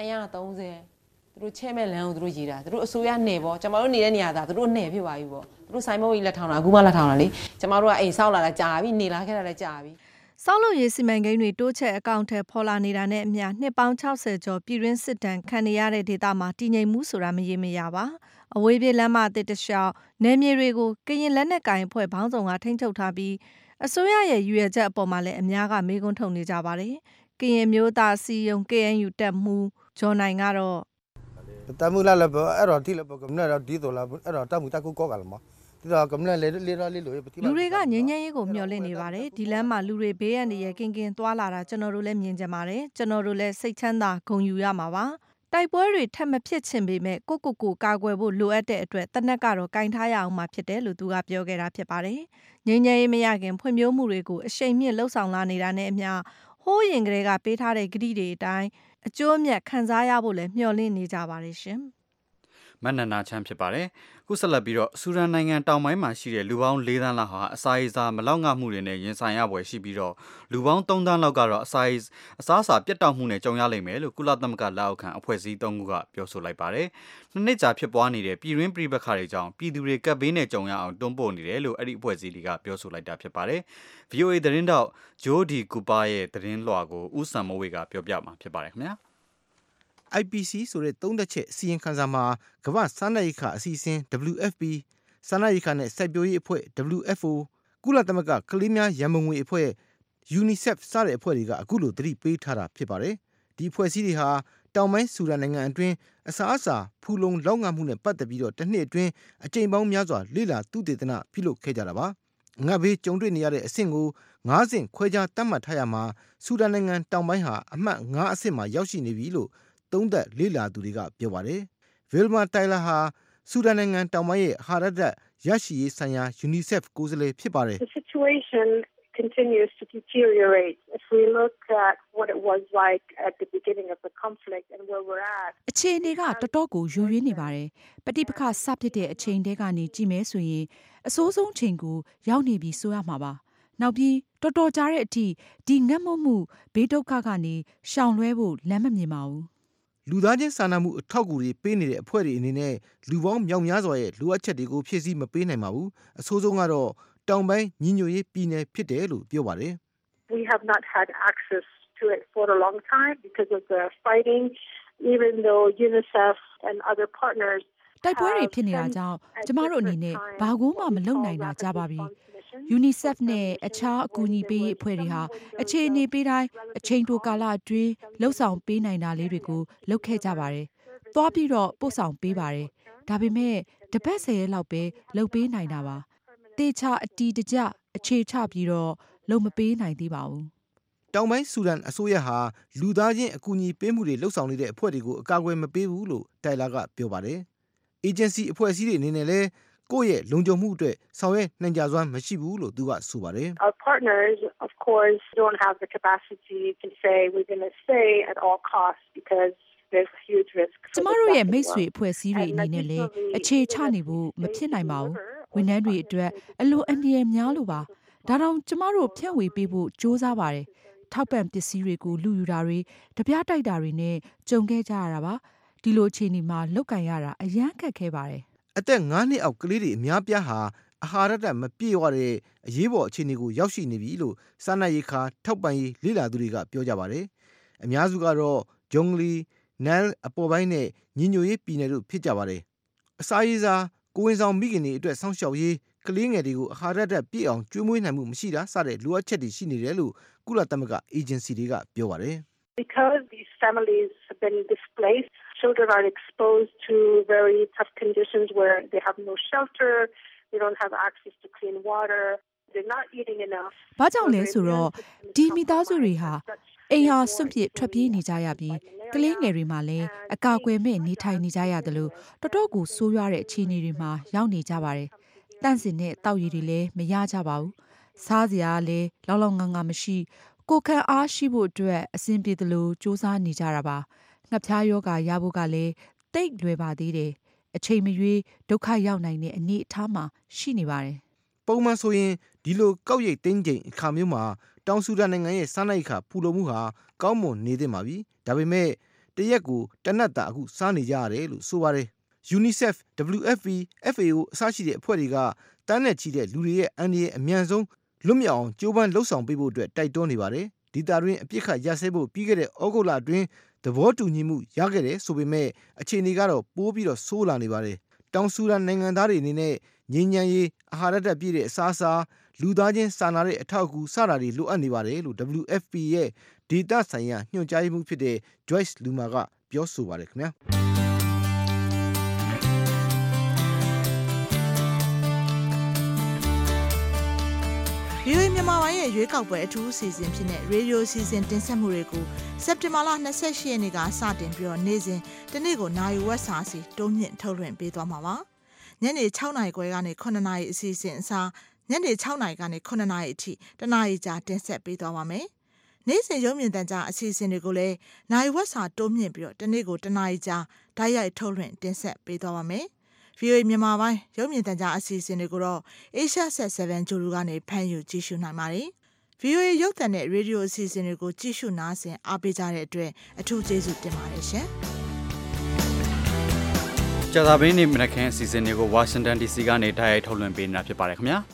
230သူတို့ချဲ့မဲ့လမ်းကိုသူတို့ရေးတာသူတို့အစိုးရနယ်ပေါ့ကျွန်တော်တို့နေတဲ့နေရာသာသူတို့နယ်ဖြစ်သွားပြီပေါ့သူတို့ဆိုင်မုတ်ကြီးလက်ထောင်တာအခုမှလက်ထောင်တာလေကျွန်တော်တို့ကအိမ်ဆောက်လာတာကြာပြီနေလာခဲ့တာလည်းကြာပြီဆောက်လုပ်ရေးစီမံကိန်းတွေတိုးချဲ့အကောင့်ထဲပေါ်လာနေတာနဲ့အမျှနှစ်ပေါင်း60ကျော်ပြည်တွင်းစစ်တမ်းခံနေရတဲ့ဒေသမှာတည်ငြိမ်မှုဆိုတာမရေမရပါအဝေးပြေးလမ်းမအသစ်တစ်လျှောက်နယ်မြေတွေကိုကရင်လက်နက်ကိုင်အဖွဲ့ဘောင်းဆောင်ကထိန်းချုပ်ထားပြီးအစိုးရရဲ့ရည်ရွယ်ချက်အပေါ်မှာလည်းအများကမေးခွန်းထုတ်နေကြပါတယ်ကရင်မျိုးသားစီယုံ KNU တက်မှုဂျော်နိုင်ကတော့တမှုလာလည်းအဲ့တော့ဒီလည်းကမ္ဘာတော့ဒီတော့လာအဲ့တော့တမှုတကူကောကလည်းမဒီတော့ကမ္ဘာလေလို့လူတွေကငြင်းငြင်းရေးကိုမျှော်လင့်နေပါတယ်ဒီလမ်းမှာလူတွေဘေးရန်တွေရဲ့ကင်းသွားလာတာကျွန်တော်တို့လည်းမြင်ကြပါတယ်ကျွန်တော်တို့လည်းစိတ်ချမ်းသာဂုဏ်ယူရမှာပါတိုက်ပွဲတွေထပ်မဖြစ်ချင်ပေမဲ့ကိုကာကွယ်ဖို့လိုအပ်တဲ့အတွက်တနက်ကတော့ကင်ထားရအောင်မှာဖြစ်တယ်လို့သူကပြောခဲ့တာဖြစ်ပါတယ်ငြင်းငြင်းရေးမရခင်ဖွံ့ဖြိုးမှုတွေကိုအရှိန်မြင့်လှုပ်ဆောင်လာနေတာနဲ့အမျှဟိုးရင်ကလေးကပေးထားတဲ့ဂရုတွေအတိုင်းအကျိုးအမြတ်ခံစားရဖို့လည်းမျှော်လင့်နေကြပါတယ်ရှင်မနန္ဒာချမ်းဖြစ်ပါတယ်ခုဆက်လက်ပြီးတော့ဆူဒန်နိုင်ငံတောင်ပိုင်းမှာရှိတဲ့လူပေါင်း4သန်းလောက်ဟာအစာရေစာမလောက်ငမှုတွေနဲ့ရင်ဆိုင်ရပွဲရှိပြီးတော့လူပေါင်း3သန်းလောက်ကတော့အစားအစာပြတ်တောက်မှုနဲ့ကြုံရလိမ့်မယ်လို့ကုလသမဂ္ဂလက်အောက်ခံအဖွဲ့အစည်း3ခုကပြောဆိုလိုက်ပါတယ်နှစ်နှစ်ကြာဖြစ်ပွားနေတဲ့ပြည်တွင်းပြည်ပခါတွေကြောင့်ပြည်သူတွေကပ်ဘေးနဲ့ကြုံရအောင်တွန်းပို့နေတယ်လို့အဲ့ဒီအဖွဲ့အစည်းတွေကပြောဆိုလိုက်တာဖြစ်ပါတယ် VOA သတင်းတောက်ဂျိုဒီကူပါရဲ့သတင်းလွှာကိုဦးစံမိုးဝေကပြောပြမှာဖြစ်ပါတယ်ခင်ဗျာ IPC ဆိုတဲ့သုံးသက်ချက်အစီရင်ခံစာမှာကမ္ဘာစားနပ်ရိက္ခာအစီအစဉ် WFP စားနပ်ရိက္ခာနဲ့စိုက်ပျိုးရေးအဖွဲ့ WFO ကုလသမဂ္ဂကလေးများရန်ပုံငွေအဖွဲ့ UNICEF စတဲ့အဖွဲ့တွေကအခုလိုသတိပေးထားတာဖြစ်ပါတယ်။ဒီအဖွဲ့အစည်းတွေဟာတောင်ပိုင်းဆူဒန်နိုင်ငံအတွင်းအစားအစာဖူလုံလောက်ငှမှုနဲ့ပတ်သက်ပြီးတော့တစ်နှစ်အတွင်းအကြိမ်ပေါင်းများစွာလေ့လာသုတေသနပြုလုပ်ခဲ့ကြတာပါ။ငတ်ဘေးကြုံတွေ့နေရတဲ့အဆင့်ကို9ဆင့်ခွဲခြားသတ်မှတ်ထားရမှာဆူဒန်နိုင်ငံတောင်ပိုင်းဟာအမှတ်9အဆင့်မှာရောက်ရှိနေပြီလို့သုံးသက်လေ့လာသူတွေကပြောပါတယ်။ Vilma Tyler ဟာဆူဒန်နိုင်ငံတောင်ပိုင်းရဲ့ဟာရဒတ်ရရှိရေးဆိုင်ရာ UNICEF ကိုယ်စားလှယ်ဖြစ်ပါတယ်။ The situation continues to deteriorate. If we look at what it was like at the beginning of the conflict and where we're at. အခြေအနေကတော်တော်ကိုယိုယွင်းနေပါတယ်။ပဋိပက္ခစဖြစ်တဲ့အချိန်တည်းကနေကြည့်မဲဆိုရင်အဆိုးဆုံးချိန်ကိုရောက်နေပြီဆိုရမှာပါ။နောက်ပြီးတော်တော်ကြားတဲ့အထိဒီငတ်မွတ်မှုဘေးဒုက္ခကနေရှောင်လွှဲဖို့လမ်းမမြင်ပါဘူး။လူသားချင်းစာနာမှုအထောက်အကူတွေပေးနေတဲ့အဖွဲ့တွေအနေနဲ့လူပေါင်းမြောက်များစွာရဲ့လိုအပ်ချက်တွေကိုဖြည့်ဆည်းမပေးနိုင်ပါဘူး။အဆိုးဆုံးကတော့တောင်ပိုင်းညီညွတ်ရေးပြည်နယ်ဖြစ်တယ်လို့ပြောပါတယ်။ We have not had access to it for a long time because of the fighting, even though UNICEF and other partners တိုက်ပွဲတွေဖြစ်နေတာကြောင့်ကျမတို့အနေနဲ့ဘာကိုမှမလုပ်နိုင်တာကြပါပြီ။ UNICEF နဲ့အခြားအကူအညီပေးရေးအဖွဲ့တွေဟာအခြေအနေပေးတိုင်းအချိန်တိုကာလအတွင်းလှုပ်ဆောင်ပေးနိုင်တာလေးတွေကိုလုပ်ခဲ့ကြပါတယ်။သွားပြီးတော့ပို့ဆောင်ပေးပါတယ်။ဒါပေမဲ့တပတ်10ရက်လောက်ပဲလုပ်ပေးနိုင်တာပါ။တေချာအတီးတကျအခြေချပြီးတော့လုံမပေးနိုင်သေးပါဘူး။တောင်ပိုင်းဆူဒန်အစိုးရဟာလူသားချင်းအကူအညီပေးမှုတွေလှုပ်ဆောင်နေတဲ့အဖွဲ့တွေကိုအကာအကွယ်မပေးဘူးလို့တိုင်လာကပြောပါတယ်။ agency အဖွဲ့အစည်းတွေအနေနဲ့လည်းကိုယ့်ရဲ့လုံခြုံမှုအတွက်ဆောင်ရွက်နိုင်ကြစွမ်းမရှိဘူးလို့သူကဆိုပါတယ်။ Our partners of course don't have the capacity to say we're going to stay at all costs because there's a huge risk. ကျမတို့ရဲ့မိတ်ဆွေအဖွဲ့အစည်းတွေအနေနဲ့လည်းအခြေချနေဖို့မဖြစ်နိုင်ပါဘူး။ဝန်ထမ်းတွေအတွက်အလိုအန္တရာယ်များလို့ပါ။ဒါတောင်ကျမတို့ဖြန့်ဝေပေးဖို့စ조사ပါတယ်။ထောက်ပံ့ပစ္စည်းတွေကိုလူယူတာတွေတပြားတိုက်တာတွေနဲ့ကြုံခဲ့ကြရတာပါ။ဒီလိုအခြေအနေမှာလုတ်ကန်ရတာအရန်ခက်ခဲပါတယ်။အသက်9နှစ်အောက်ကလေးတွေအများပြားဟာအာဟာရဓာတ်မပြည့်ဝတဲ့အရေးပေါ်အခြေအနေကိုရောက်ရှိနေပြီလို့စားနပ်ရိက္ခာထောက်ပံ့ရေးလေ့လာသူတွေကပြောကြပါတယ်။အများစုကတော့ဂျုံဂလီနယ်အပေါ်ပိုင်းနဲ့ညီညွတ်ရေးပြည်နယ်တို့ဖြစ်ကြပါတယ်။အစာရေးစားကိုဝင်ဆောင်မိခင်တွေအတွက်စောင့်ရှောက်ရေးကလေးငယ်တွေကိုအာဟာရဓာတ်ပြည့်အောင်ကျွေးမွေးနိုင်မှုမရှိတာစတဲ့လိုအပ်ချက်တွေရှိနေတယ်လို့ကုလသမဂ္ဂအေဂျင်စီတွေကပြောပါတယ်။ Because these families have been displaced, children are exposed to very tough conditions where they have no shelter, they don't have access to clean water, they're not eating enough. ဘာကြောင့်လဲဆိုတော့ဒီမိသားစုတွေဟာအိမ်ဟာစွန့်ပစ်ထွက်ပြေးနေကြရပြီးကလေးငယ်တွေမှာလည်းအကာအကွယ်မဲ့နေထိုင်နေကြရတယ်လို့တော်တော်ကိုဆိုးရွားတဲ့အခြေအနေတွေမှာရောက်နေကြပါတယ်။တန့်စင်တဲ့တောက်ရည်တွေလည်းမရကြပါဘူး။စားစရာလည်းလောက်လောက်ငါငါမရှိကိုခံအားရှိဖို့အတွက်အဆင်ပြေသလိုစူးစမ်းနေကြတာပါ။ငှက်ဖျားယောဂရဖို့ကလည်းတိတ်လွယ်ပါသေးတယ်။အချိန်မရွေးဒုက္ခရောက်နိုင်တဲ့အနေအထားမှာရှိနေပါတယ်။ပုံမှန်ဆိုရင်ဒီလိုကောက်ရိတ်သိမ်းချိန်အခါမျိုးမှာတောင်ဆူဒန်နိုင်ငံရဲ့စားနပ်ရိက္ခာဖူလုံမှုဟာကောင်းမွန်နေသင့်ပါပြီ။ဒါပေမဲ့တရက်ကိုတနတ်တာအခုစားနေကြရတယ်လို့ဆိုပါတယ်။ UNICEF, WFP, FAO အစရှိတဲ့အဖွဲ့တွေကတန်းနဲ့ချီတဲ့လူတွေရဲ့အန္တရာယ်အမြန်ဆုံးလွတ်မြောက်အောင်ကြိုးပမ်းလှုပ်ဆောင်ပေးဖို့အတွက်တိုက်တွန်းနေပါတယ်။ဒေသတွင်းအပြစ်ခတ်ရစဲဖို့ပြီးခဲ့တဲ့ဩဂုတ်လအတွင်းသဘောတူညီမှုရခဲ့တယ်ဆိုပေမဲ့အခြေအနေကတော့ပိုးပြီးတော့ဆိုးလာနေပါတယ်။တောင်ဆူဒန်နိုင်ငံသားတွေအနေနဲ့ငြိမ်းချမ်းရေးအာဟာရဓာတ်ပြည့်တဲ့အစားအစာလူသားချင်းစာနာတဲ့အထောက်အကူစတာတွေလိုအပ်နေပါတယ်လို့ WFP ရဲ့ဒေတာဆိုင်ရာညွှန်ကြားရေးမှူးဖြစ်တဲ့ Joyce Luma ကပြောဆိုပါတယ်ခင်ဗျာ။ VOA မြန်မာပိုင်းရဲ့ရွေးကောက်ပွဲအထူးအစီအစဉ်ဖြစ်တဲ့ရေဒီယိုအစီအစဉ်တင်ဆက်မှုတွေကိုစက်တင်ဘာလ28ရက်နေ့ကစတင်ပြီးတော့နေ့စဉ်တနေ့ကိုနာရီဝက်စာစီတိုးမြင့်ထုတ်လွှင့်ပေးသွားမှာပါ။ညနေ6နာရီခွဲကနေ9နာရီအစီအစဉ်အစားညနေ6နာရီကနေ9နာရီအထိတနာရီကြာတင်ဆက်ပေးသွားပါမယ်။နေ့စဉ်ရုံးမြင့်တန်ကြားအစီအစဉ်တွေကိုလည်းနိုင်ဝက်စာတိုးမြင့်ပြီးတော့တနေ့ကိုတနာရီကြာဓာတ်ရိုက်ထုတ်လွှင့်တင်ဆက်ပေးသွားပါမယ်။ VOA မြန်မာပိုင်းရုံးမြင့်တန်ကြားအစီအစဉ်တွေကိုတော့ Asia Set 7 Julu ကနေဖမ်းယူကြည့်ရှုနိုင်ပါတယ်။ VOA ရုပ်သံနဲ့ရေဒီယိုအစီအစဉ်တွေကိုကြည့်ရှုနားဆင်အားပေးကြတဲ့အတွက်အထူးကျေးဇူးတင်ပါတယ်ရှင်။ကြာသပတေးနေ့မနက်ခင်းအစီအစဉ်တွေကို Washington DC ကနေတိုက်ရိုက်ထုတ်လွှင့်ပေးနေတာဖြစ်ပါတယ်ခင်ဗျာ။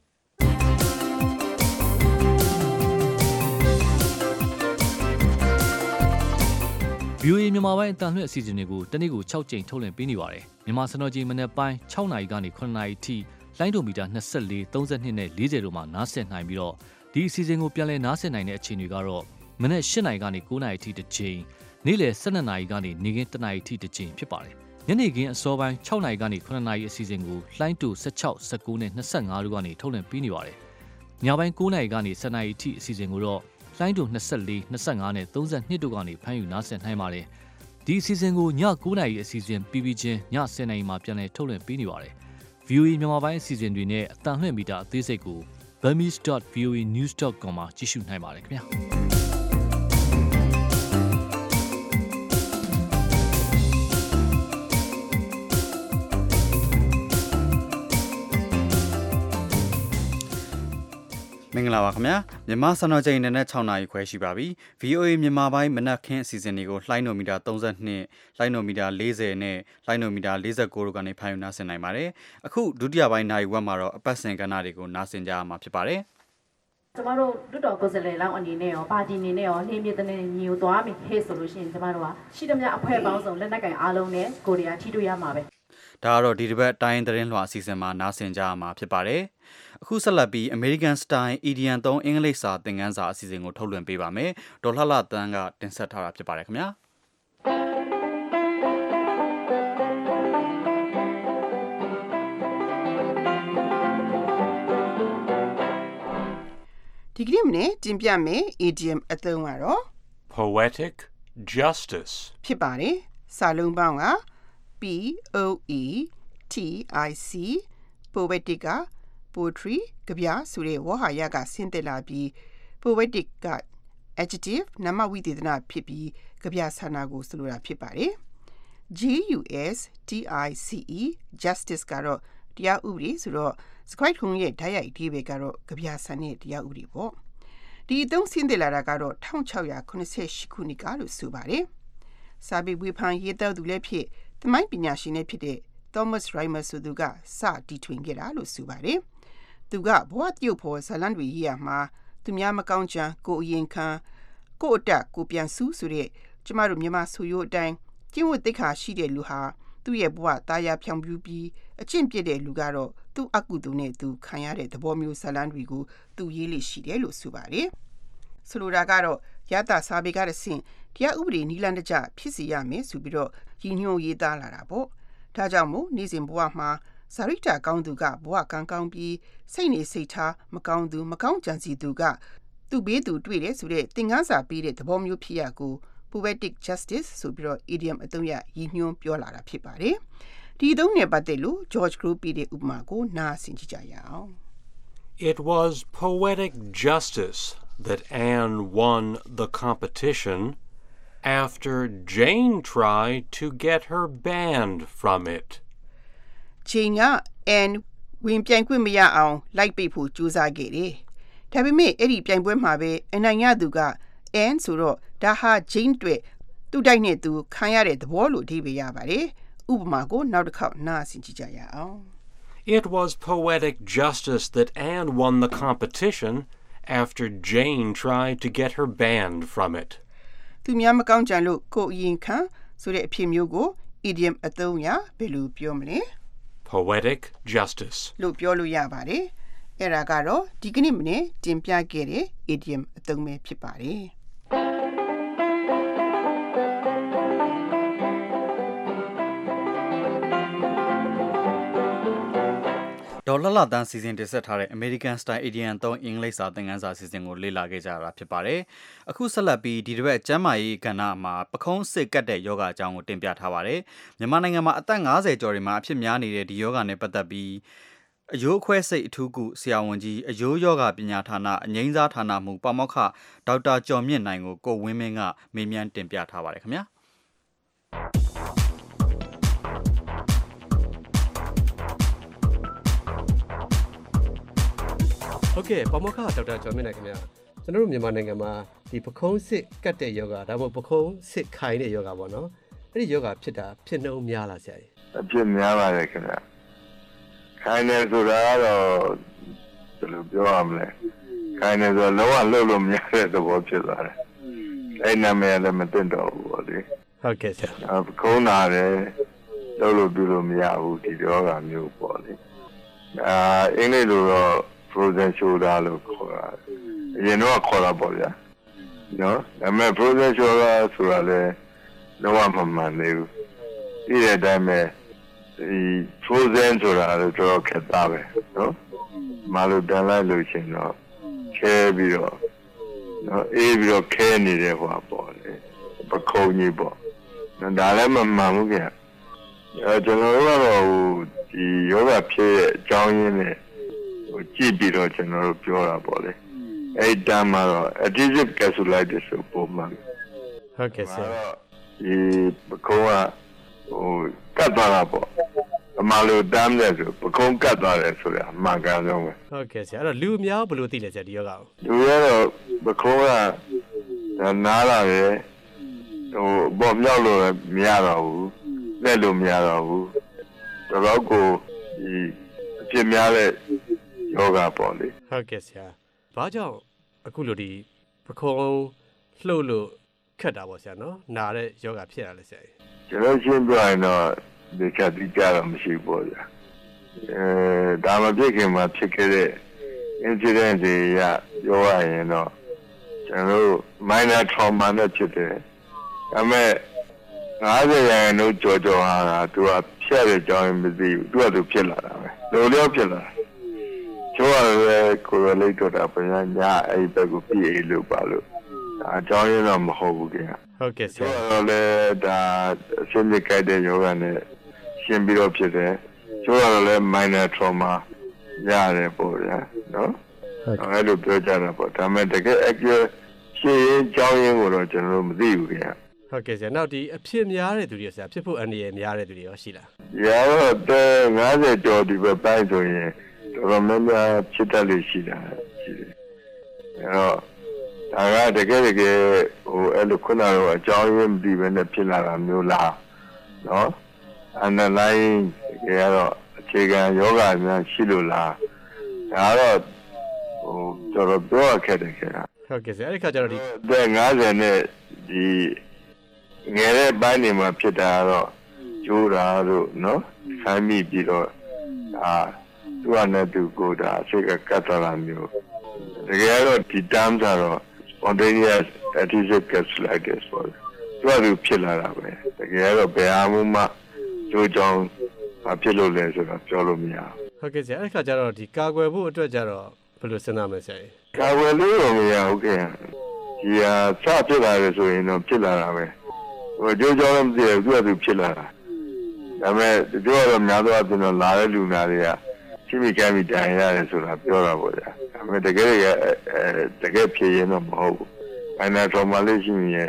VOA မြန်မာပိုင်းအတန်လွှင့်အစီအစဉ်တွေကိုတနေ့ကို6ကြိမ်ထုတ်လွှင့်ပေးနေပါတယ်။မြန်မာစံတော်ချိန်မနက်ပိုင်း6နာရီကနေ9နာရီအထိလိုင်းဒိုမီတာ24 32နဲ့40တို့မှာနားဆင်နိုင်ပြီးတော့ဒီအစီအစဉ်ကိုပြန်လည်နားဆင်နိုင်တဲ့အချိန်တွေကတော့မနက်8နာရီကနေ9နာရီအထိတစ်ချိန်နေ့လယ်12နာရီကနေနေ့ခင်း1နာရီအထိတစ်ချိန်ဖြစ်ပါတယ်။ညနေခင်းအစောပိုင်း6နာရီကနေ9နာရီအစီအစဉ်ကိုလိုင်းဒို16 19နဲ့25တို့ကနေထုတ်လွှင့်ပေးနေပါတယ်။ညပိုင်း9နာရီကနေ10နာရီအထိအစီအစဉ်ကိုတော့လိုင်းဒို24 25နဲ့32တို့ကနေဖမ်းယူနားဆင်နိုင်ပါတယ်။ဒီအစီအစဉ်ကိုည9နာရီအစီအစဉ်ပြီးပြီးချင်းည10နာရီမှာပြန်လည်ထုတ်လွှင့်ပေးနေပါတယ်။ VOA မြန်မာပိုင်းအစီအစဉ်တွေနဲ့အတန်လွှင့်မီတာအသေးစိတ်ကို burmese.voanews.com မှာကြည့်ရှုနိုင်ပါတယ်ခင်ဗျာမင်္ဂလာပါခင်ဗျာမြန်မာစံတော်ချိန်နဲ့6နာရီခွဲရှိပါပြီ VOA မြန်မာပိုင်းမနက်ခင်းအစီအစဉ်တွေကိုလှိုင်းနိုမီတာ32လှိုင်းနိုမီတာ40နဲ့လှိုင်းနိုမီတာ49တို့ကနေဖန်ယူနာဆင်နိုင်ပါတယ်အခုဒုတိယပိုင်းနိုင်ဝက်မှာတော့အပတ်စဉ်ကဏ္ဍတွေကိုနာဆင်ကြရမှာဖြစ်ပါတယ်ကျမတို့လွတ်တော်ကိုယ်စားလှယ်လောင်းအနေနဲ့ရောပါတီအနေနဲ့ရောနှင်းမြစ်တဲ့ညီကိုသွားပြီဟဲ့ဆိုလို့ရှိရင်ကျမတို့ကရှိသမျှအဖွဲ့ပေါင်းစုံလက်နက်ကင်အားလုံးနဲ့ကိုရီးယားထိတွေ့ရမှာပဲဒါကတော့ဒီတစ်ပတ်တိုင်းသတင်းလွှာအစီအစဉ်မှာနားဆင်ကြရမှာဖြစ်ပါတယ်အခုဆက်လက်ပြီး American Style Indian 3အင်္ဂလိပ်စာသင်ခန်းစာအစီအစဉ်ကိုထုတ်လွှင့်ပေးပါမယ်ဒေါ်လှလှတန်းကတင်ဆက်ထားတာဖြစ်ပါတယ်ခင်ဗျာဒီကနေ့မနေ့တင်ပြမယ် idiom အသုံးကတော့ poetic justice ဖြစ်ပါတယ်စာလုံးပေါင်းက P-O-E-T-I-C poetic က poetry ကဗျာဆိုတဲ့ဝါဟာရကဆင်းသက်လာပြီး poetic က adjective နာမဝိသေသနဖြစ်ပြီးကဗျာဆန္ဒကိုဆိုလိုတာဖြစ်ပါတယ် J-U-S-T-I-C-E justice ကတော့တရားဥပဒေဆိုတော့စကွိုက်ထုံရဲ့ဓာတ်ရိုက်အဓိပ္ပာယ်ကတော့ကဗျာဆန်တဲ့တရားဥပဒေပေါ့ဒီအသုံးဆင်းသက်လာတာကတော့1688ခုနှစ်ကလို့ဆိုပါတယ်စာပေဝေဖန်ရေးသားသူလည်းဖြစ်သမိုင်းပညာရှင်လည်းဖြစ်တဲ့ Thomas Rhymer ဆိုသူကစတီထွင်ခဲ့တာလို့ဆိုပါတယ်သူကဘဝတရုပ်ဖော်ဇာတ်လမ်းတွေရေးရမှာသူများမကောင်းချမ်းကိုအရင်ခံကိုအတက်ကိုပြန်ဆူးဆိုတဲ့ကျမတို့မြန်မာဆိုရိုးအတိုင်းကျင့်ဝတ်သိက္ခာရှိတဲ့လူဟာသူ့ရဲ့ဘဝတာယာဖြောင်ပြူပြီးအကျင့်ပြစ်တဲ့လူကတော့သူ့အကုသိုလ်နဲ့သူခံရတဲ့သဘောမျိုးဇာတ်လမ်းတွေကိုသူရေးလိရှိတယ်လို့ဆိုပါတယ်ဆိုလိုတာကတော့ရတာစာပေကတဆင့်တရားဥပဒေနီလန်းတကျဖြစ်စီရမယ်ဆိုပြီးတော့ရည်ညွှန်းရေးသားလာတာပေါ့ဒါကြောင့်မို့နေ့စဉ်ဘဝမှာစာရိတ္တကောင်းသူကဘဝကံကောင်းပြီးစိတ်နေစိတ်ထားမကောင်းသူမကောင်းကြံစီသူကသူ့ဘေးသူတွေ့တယ်ဆိုတဲ့သင်ခန်းစာပေးတဲ့သဘောမျိုးဖြစ်ရကို poetic justice ဆိုပြီးတော့ idiom အသုံးရရည်ညွှန်းပြောလာတာဖြစ်ပါတယ်ဒီအသုံးနဲ့ပတ်သက်လို့ George Crow ပေးတဲ့ဥပမာကိုနားဆင်ကြည့်ကြရအောင် It was poetic justice that Anne won the competition after Jane tried to get her banned from it. Jane က Anne ဝင်ပြိုင်ခွင့်မရအောင်လိုက်ပိတ်ဖို့ကြိုးစားခဲ့တယ်။ဒါပေမဲ့အဲ့ဒီပြိုင်ပွဲမှာပဲအနိုင်ရသူက Anne ဆိုတော့ဒါဟာ Jane အတွက်သူ့တိုက်နဲ့သူခံရတဲ့သဘောလို့အဓိပ္ပာယ်ရပါတယ်။ဥပမာကိုနောက်တစ်ခေါက်နားဆင်ကြည့်ကြရအောင် It was poetic justice that Anne won the competition after Jane tried to get her banned from it. သူများမကောင်းကြံလို့ကိုအရင်ခံဆိုတဲ့အဖြစ်မျိုးကို idiom အသုံးရဘယ်လိုပြောမလဲ Poetic justice လို့ပြောလို့ရပါတယ်အဲ့ဒါကတော့ဒီကနေ့မနေ့တင်ပြခဲ့တဲ့ idiom အသုံးပဲဖြစ်ပါတယ်ဒေါ်လှလှတန်းစီစဉ်တင်ဆက်ထားတဲ့ American Style Indian 3အင်္ဂလိပ်စာသင်ခန်းစာစီစဉ်ကိုလေ့လာခဲ့ကြတာဖြစ်ပါတယ်။အခုဆက်လက်ပြီးဒီတစ်ပတ်ကျန်းမာရေးကဏ္ဍမှာပခုံးစစ်ကတ်တဲ့ယောဂအကြောင်းကိုတင်ပြထားပါတယ်။မြန်မာနိုင်ငံမှာအသက်50ကျော်တွေမှာအဖြစ်များနေတဲ့ဒီယောဂနဲ့ပတ်သက်ပြီးအယိုးအခွဲစိတ်အထူးကုဆရာဝန်ကြီးအယိုးယောဂပညာဌာနအငိမ့်စားဌာနမှပါမောက္ခဒေါက်တာကျော်မြင့်နိုင်ကိုဝင်းမင်းကမေးမြန်းတင်ပြထားပါတယ်ခင်ဗျာ။ဟုတ်ကဲ့ပမောက္ခဒေါက်တာကျော်မြင့်နိုင်ခင်ဗျာကျွန်တော်တို့မြန်မာနိုင်ငံမှာဒီပခုံးစစ်ကတ်တဲ့ယောဂဒါမှမဟုတ်ပခုံးစစ်ခိုင်တဲ့ယောဂပေါ့နော်အဲ့ဒီယောဂဖြစ်တာဖြစ်နှုံးများလားဆရာကြီးအဖြစ်များပါတယ်ခင်ဗျာခိုင်နေဆိုတာကတော့ဘယ်လိုပြောရမလဲခိုင်နေဆိုလုံးဝလှုပ်လို့မရတဲ့သဘောဖြစ်သွားတယ်အဲ့နာမည်လည်းမသိတော့ဘူးပေါ့လေဟုတ်ကဲ့ဆရာပခုံးနာတယ်လှုပ်လို့ပြုလို့မရဘူးဒီယောဂမျိုးပေါ့လေအင်္ဂလိပ်လိုတော့ frozen shoulder လို့ခေါ်တာအရင်တော့ခေါ်တာပေါ့ဗျာနော်ဒါပေမဲ့ frozen shoulder ဆိုတာလည်းလုံးဝမမှန်သေးဘူးဒီတဲ့အတိုင်းပဲဒီ frozen ဆိုတာလည်းတော်တော်ခက်တာပဲနော်မလို့တန်လိုက်လို့ရှင်တော့ခဲပြီးတော့နော်အေးပြီးတော့ခဲနေတဲ့ဟောပေါ့လေပခုံးကြီးပေါ့နော်ဒါလည်းမမှန်ဘူးခင်ဗျကျွန်တော်တို့ကတော့ဒီယောဂဖြစ်ရဲ့အကြောင်းရင်းနဲ့ကြည့်ပြီးတော့ကျွန်တော်တို့ပြောတာပေါ့လေအဲ့တမ်းမှာတော့ adhesive capsulitis ဆိုပုံမှန်ဟုတ်ကဲ့ဆရာဒီပကုံးကကတ်သွားတာပေါ့အမှန်လို့တမ်းတယ်ဆိုပကုံးကတ်သွားတယ်ဆိုတာအမှန်ကန်ဆုံးပဲဟုတ်ကဲ့ဆရာအဲ့တော့လူအများဘယ်လိုသိလဲဆရာဒီယောဂကိုလူရတော့ပကုံးကနားလာတယ်ဘောမြောက်လို့မရတော့ဘူးလက်လို့မရတော့ဘူးတော့ကိုဒီအဖြစ်များတဲ့ယောဂပေါ့လေဟုတ်ကဲ့ဆရာဘာကြောင့်အခုလိုဒီပခုံးလှုပ်လို့ခက်တာပေါ့ဆရာနော်နာတဲ့ယောဂဖြစ်ရလဲဆရာကျွန်တော်ရှင်းပြရင်တော့ဒီကတိကြတော့မရှိဘူးဗျာဒါမှဖြစ်ခင်မှာဖြစ်ခဲ့တဲ့ incident တွေရပြောရရင်တော့ကျွန်တော် minor trauma နဲ့ဖြစ်တယ်ဒါပေမဲ့90 ရာခိုင်နှုန်းကြော်ဟာသူကဖြတ်တဲ့အကြောင်းမသိဘူးသူကသူဖြစ်လာတာပဲလိုလျော့ဖြစ်လာကျော်ရဲကိုယ်လေးတော့တာပြန်ညာအဲ့ဘက်ကိုပြေးလို့ပါလို့အကြောင်းရင်းတော့မဟုတ်ဘူးခင်ဗျဟုတ်ကဲ့ဆရာတော့လေဒါအရှင်းပြကြတဲ့ယောဂနဲ့ရှင်းပြီးတော့ဖြစ်တယ်ကျော်ရလည်း minor trauma ရတယ်ပေါ့ဗျာနော်အဲ့လိုပြောကြတာပေါ့ဒါပေမဲ့တကယ်အကျရှင်းရင်ကြောင်းရင်းကိုတော့ကျွန်တော်တို့မသိဘူးခင်ဗျဟုတ်ကဲ့ဆရာနောက်ဒီအဖြစ်များတဲ့သူတွေဆရာဖြစ်ဖို့အန္တရာယ်များတဲ့သူတွေရောရှိလားရတော့50ကျော်ဒီပဲပိုင်းဆိုရင်တော်တော်များများဖြစ်တတ်လို့ရှိတာရှိတယ်အဲ့တော့ဒါကတကယ်အဲ့လိုခုနကတော့အကြောင်းရင်းမသိဘဲနဲ့ဖြစ်လာတာမျိုးလားနော်underlying တကယ်ကတော့အခြေခံယောဂများရှိလို့လားဒါတော့တော်တော်ပြောရခဲ့တယ်ခင်ဗျဟုတ်ကဲ့ဆရာအဲ့ဒီခါကျတော့ဒီ 50နဲ့ဒီငယ်တဲ့ပိုင်းတွေမှာဖြစ်တာတော့ကျိုးတာတို့နော်ဆမ်းမိပြီးတော့သူကနဲ့သူကိုဒါအစိတ်ကတ်သွားတာမျိုးတကယ်တော့ဒီ terms ကတော့ spontaneous adhesive capsulitis ပေါ့သူဖြစ်လာတာပဲတကယ်တော့ဘယ်အားမှကျိုးကြောင်းဖြစ်လို့လဲဆိုတော့ပြောလို့မရဘူးဟုတ်ကဲ့ဆရာအဲ့ခါကျတော့ဒီကာကွယ်ဖို့အတွက်ကျတော့ဘယ်လိုစဉ်းစားမလဲဆရာကာကွယ်လို့မရဟုတ်ကဲ့ဒီဟာစဖြစ်လာတယ်ဆိုရင်တော့ဖြစ်လာတာပဲကျိုးကြောင်းမသိဘူးသူဖြစ်လာတာဒါပေမဲ့ပြောတော့များသောအားဖြင့်တော့လာတဲ့လူနာတွေကချိမိကမ်းမိတိုင်ရတယ်ဆိုတာပြောတာပေါ့ဗျာဒါပေမဲ့တကယ်ဖြေရင်တော့မဟုတ်ဘူး။ minor trauma လေးရှိရင်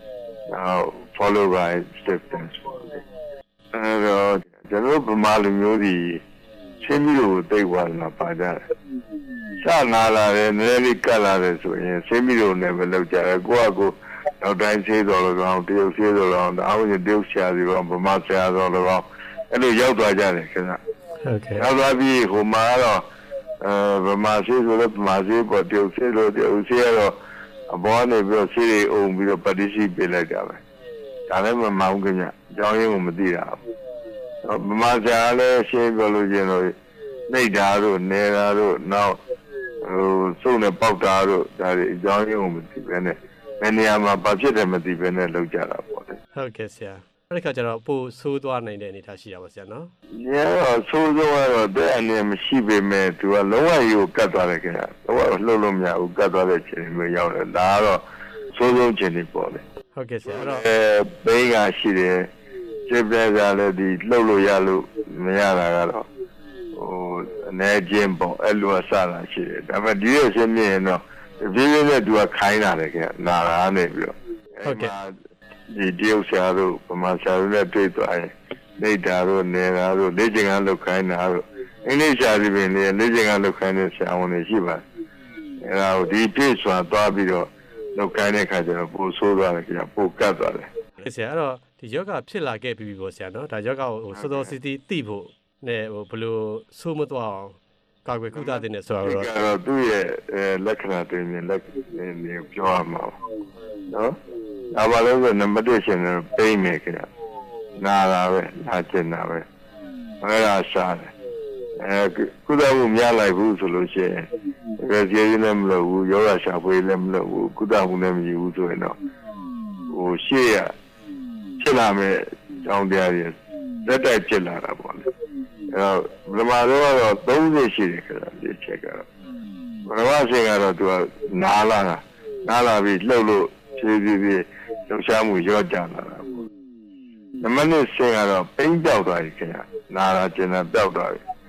follow by symptoms ပေါ့လေ။အဲ့တော့ကျွန်တော်ဗမာလူမျိုးတွေချင်းပြီးတော့သိသွားတာပါကြတယ်။စနာလာတယ်နည်းနည်းကတ်လာတယ်ဆိုရင်ချင်းပြီးတော့လည်းမလုပ်ကြတယ်ကိုကနောက်တိုင်းသေးတော်လည်းကောင်းတရုတ်သေးတော်လည်းကောင်းအားလုံးတရုတ်ဆရာတွေကောဗမာဆရာတော်လည်းကောင်းအဲ့လိုရောက်သွားကြတယ်ခင်ဗျဟုတ်ကဲ့ရောက်သွားပြီးဟိုမှာတော့ဗမာစီဆိုတော့ဗမာစီပေါ်တရုတ်စီလို့တရုတ်စီကတော့အပေါ်နေပြီးတော့စီတွေအုံပြီးတော့ participate လိုက်ကြပဲဒါလည်းမမောင်းခင်ဗျအကြောင်းရင်းကိုမသိတာဗမာဆရာလည်းရှင်းပြလို့ချင်းတော့နှိပ်တာတို့နေတာတို့နောက်စုံနဲ့ပေါက်တာတို့ဒါတွေအကြောင်းရင်းကိုမသိပဲနဲ့ဘယ်နေရာမှာဘာဖြစ်တယ်မသိဘဲနဲ့လောက်ကြတာပေါ့လေဟုတ်ကဲ့ဆရာအဲ့ဒီခါကျတော့ပို့ဆိုးသွားနိုင်တဲ့အနေအထားရှိတာပါဆရာနော်ညတော့ဆိုးသွားတော့တဲ့အနေမရှိပေမဲ့သူကလုံးဝကြီးကိုကတ်သွားတယ်ခင်ဗျလုံးဝလှုပ်လို့မရဘူးကတ်သွားတဲ့ချိန်မျိုးရောက်တယ်ဒါကတော့ဆိုးဆုံးချိန်တွေပေါ့လေဟုတ်ကဲ့ဆရာအဲ့တော့ဘိန်းကရှိတယ်ကျစ်တဲ့ကလည်းဒီလှုပ်လို့ရလို့မရတာကတော့အနေချင်းပေါ့အဲ့လိုအစတာရှိတယ်ဒါပေမဲ့ဒီရဲ့ရှင်းပြရင်တော့ဒီလိုနဲ့သူကခိုင်းလာတယ်ခင်ဗျနာတာနေပြီးတော့ဟုတ်ကဲ့ဒီတရုတ်ဆရာတို့ဗမာဆရာတို့နဲ့တွေ့သွားရင်နေတာတို့နေတာတို့လေ့ကျင့်ခန်းလုပ်ခိုင်းတာတို့အင်္ဂလိပ်ဆရာတွေပဲလေ့ကျင့်ခန်းလုပ်ခိုင်းတဲ့ဆရာဝန်တွေရှိပါတယ်အဲဒါကိုဒီပြည့်စွာသွားပြီးတော့လုပ်ခိုင်းတဲ့ခါကျတော့ပိုဆိုးသွားတယ်ခင်ဗျပိုကတ်သွားတယ်ဆရာအဲ့တော့ဒီယောဂဖြစ်လာခဲ့ပြီပေါ့ဆရာနော်ဒါယောဂကိုစောစောစီးစီးသိဖို့နဲ့ဘယ်လိုဆိုးမသွားအောင်ကာကွယ်ကုသတဲ့နဲ့ဆိုတော့သူ့ရဲ့လက္ခဏာတွေနဲ့ပြောရမှာနော်ဒါပါလို့ဆိုနံပါတ်1ရှင်တော့ပိမ့်မယ်ခင်ဗျနာတာပဲနာကျင်တာပဲအဲ့ဒါစားတယ်ကုသမှုများလိုက်ဘူးဆိုလို့ရှိရင်ကြေးလည်းမလုပ်ဘူးယောဂရှာဖွေလည်းမလုပ်ဘူးကုသမှုလည်းမယူဘူးဆိုရင်တော့ရှေ့ရဖြစ်လာမဲ့ကြောင်းတရားတွေလက်တိုက်ဖြစ်လာတာပေါ့လေဘယ်မှာတော့30ရှိတယ်ခင်ဗျဒီချက်ကတော့ဘယ်မှာအချိန်ကတော့သူကနာလာပြီးလှုပ်လို့ဖြည်းဖြည်းလှုပ်ရှားမှုရော့ကျလာတာပေါ့နံပါတ်2ဆင်းကတော့ပိန်းပြောက်သွားပြီခင်ဗျနာလာကျင်တာပြောက်သွားပြီ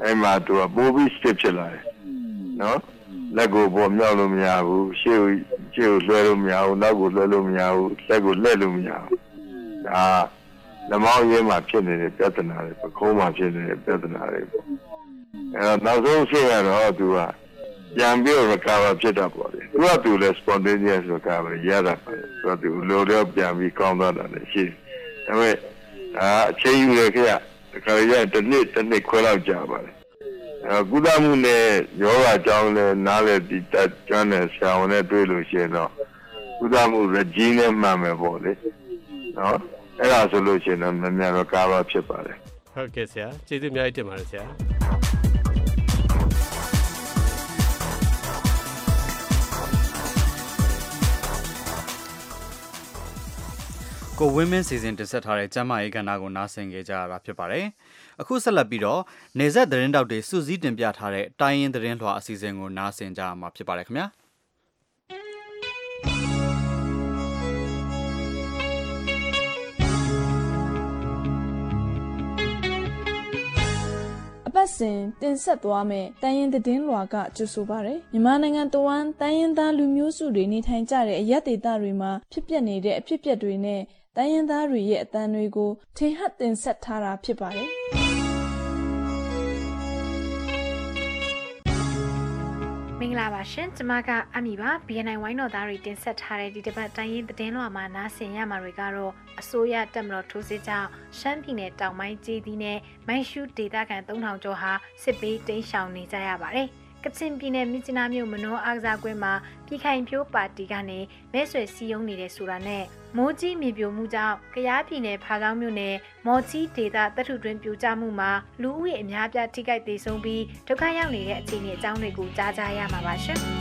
အဲ့မှာသူကပိုးပြီး stiff ဖြစ်လာတယ်နော်လက်ကိုပေါ်မြောက်လို့မရဘူးရှေ့ကိုလွှဲလို့မရဘူးနောက်ကိုလွှဲလို့မရဘူးလက်ကိုလှည့်လို့မရဘူးဒါလမောင်းရင်းမှာဖြစ်နေတဲ့ပြဿနာတွေပခုံးမှာဖြစ်နေတဲ့ပြဿနာတွေပေါ့အဲ့တော့နောက်ဆုံးဖြစ်ရတော့သူကပြန်ပြီး recover ဖြစ်တာပေါ့လေသူကလည်း spontaneous recovery ရတာပဲသူလိုတော့ပြန်ပြီးကောင်းသွားတာလည်းရှိတယ်ဒါပေမဲ့အချိန်ယူရခဲ့တခါရတစ်နှစ်ခွဲလောက်ကြာပါတယ်ကုသမှုနဲ့ယောဂအကြောင်းလည်းနားလည်ပြီးတတ်ကျွမ်းတဲ့ဆရာဝန်နဲ့တွေ့လို့ရှိရင်တော့ကုသမှု regime နဲ့မှန်မယ်ပေါ့လေနော်အဲ့ဒါဆိုလို့ရှိရင်တော့မြန်မြန်recover ဖြစ်ပါတယ်ဟုတ်ကဲ့ဆရာကျေးဇူးအများကြီးတင်ပါတယ်ဆရာကိုဝင်းမင်းစီစဉ်တင်ဆက်ထားတဲ့ကျမ်းမာရေးကဏ္ဍကိုနားဆင်ကြကြရတာဖြစ်ပါတယ်။အခုဆက်လက်ပြီးတော့နေဆက်သတင်းတောက်တွေစုစည်းတင်ပြထားတဲ့တိုင်းရင်းသတင်းလွှာအစီအစဉ်ကိုနားဆင်ကြရမှာဖြစ်ပါတယ်ခင်ဗျာ။အပတ်စဉ်တင်ဆက်သွားမယ့်တိုင်းရင်းသတင်းလွှာကကြိုဆိုပါရယ်မြန်မာနိုင်ငံတဝန်းတိုင်းရင်းသားလူမျိုးစုတွေနေထိုင်ကြတဲ့အရပ်ဒေသတွေမှာဖြစ်ပျက်နေတဲ့အဖြစ်အပျက်တွေနဲ့တိုင်းရင်းသားတွေရဲ့အသံတွေကိုထင်ဟပ်တင်ဆက်ထားတာဖြစ်ပါတယ်။မင်္ဂလာပါရှင်ကျမကအမီပါ BNI ဝိုင်းတော်သားတွေတင်ဆက်ထားတဲ့ဒီတစ်ပတ်တိုင်းရင်းသတင်းလွှာမှာနားဆင်ရမှာတွေကတော့အစိုးရတပ်မတော်ထိုးစစ်ကြောင့်ရှမ်းပြည်နယ်တောင်ပိုင်းကျေးသီးနဲ့မိုင်းရှူးဒေသခံ3000ကျော်ဟာစစ်ပေးတိမ်းရှောင်နေကြရပါတယ်။ကချင်ပြည်နယ်မြစ်ကြီးနားမြို့မနောအားကစားကွင်းမှာပြည်ခိုင်ဖြိုးပါတီကနေမဲဆွယ်စည်းရုံးနေတဲ့ဆိုတာနဲ့မိုးကြီးမြေပြိုမှုကြောင့်ကယားပြည်နယ်ဖားကောင်းမြို့နယ်မော်ကြီးဒေသတပ်ထုတွင်းပြိုကျမှုမှာလူဦးရေအများပြားထိခိုက်ဒေဆုံးပြီးဒုက္ခရောက်နေတဲ့အခြေအနေအကြောင်းတွေကိုကြားကြရမှာပါရှင်။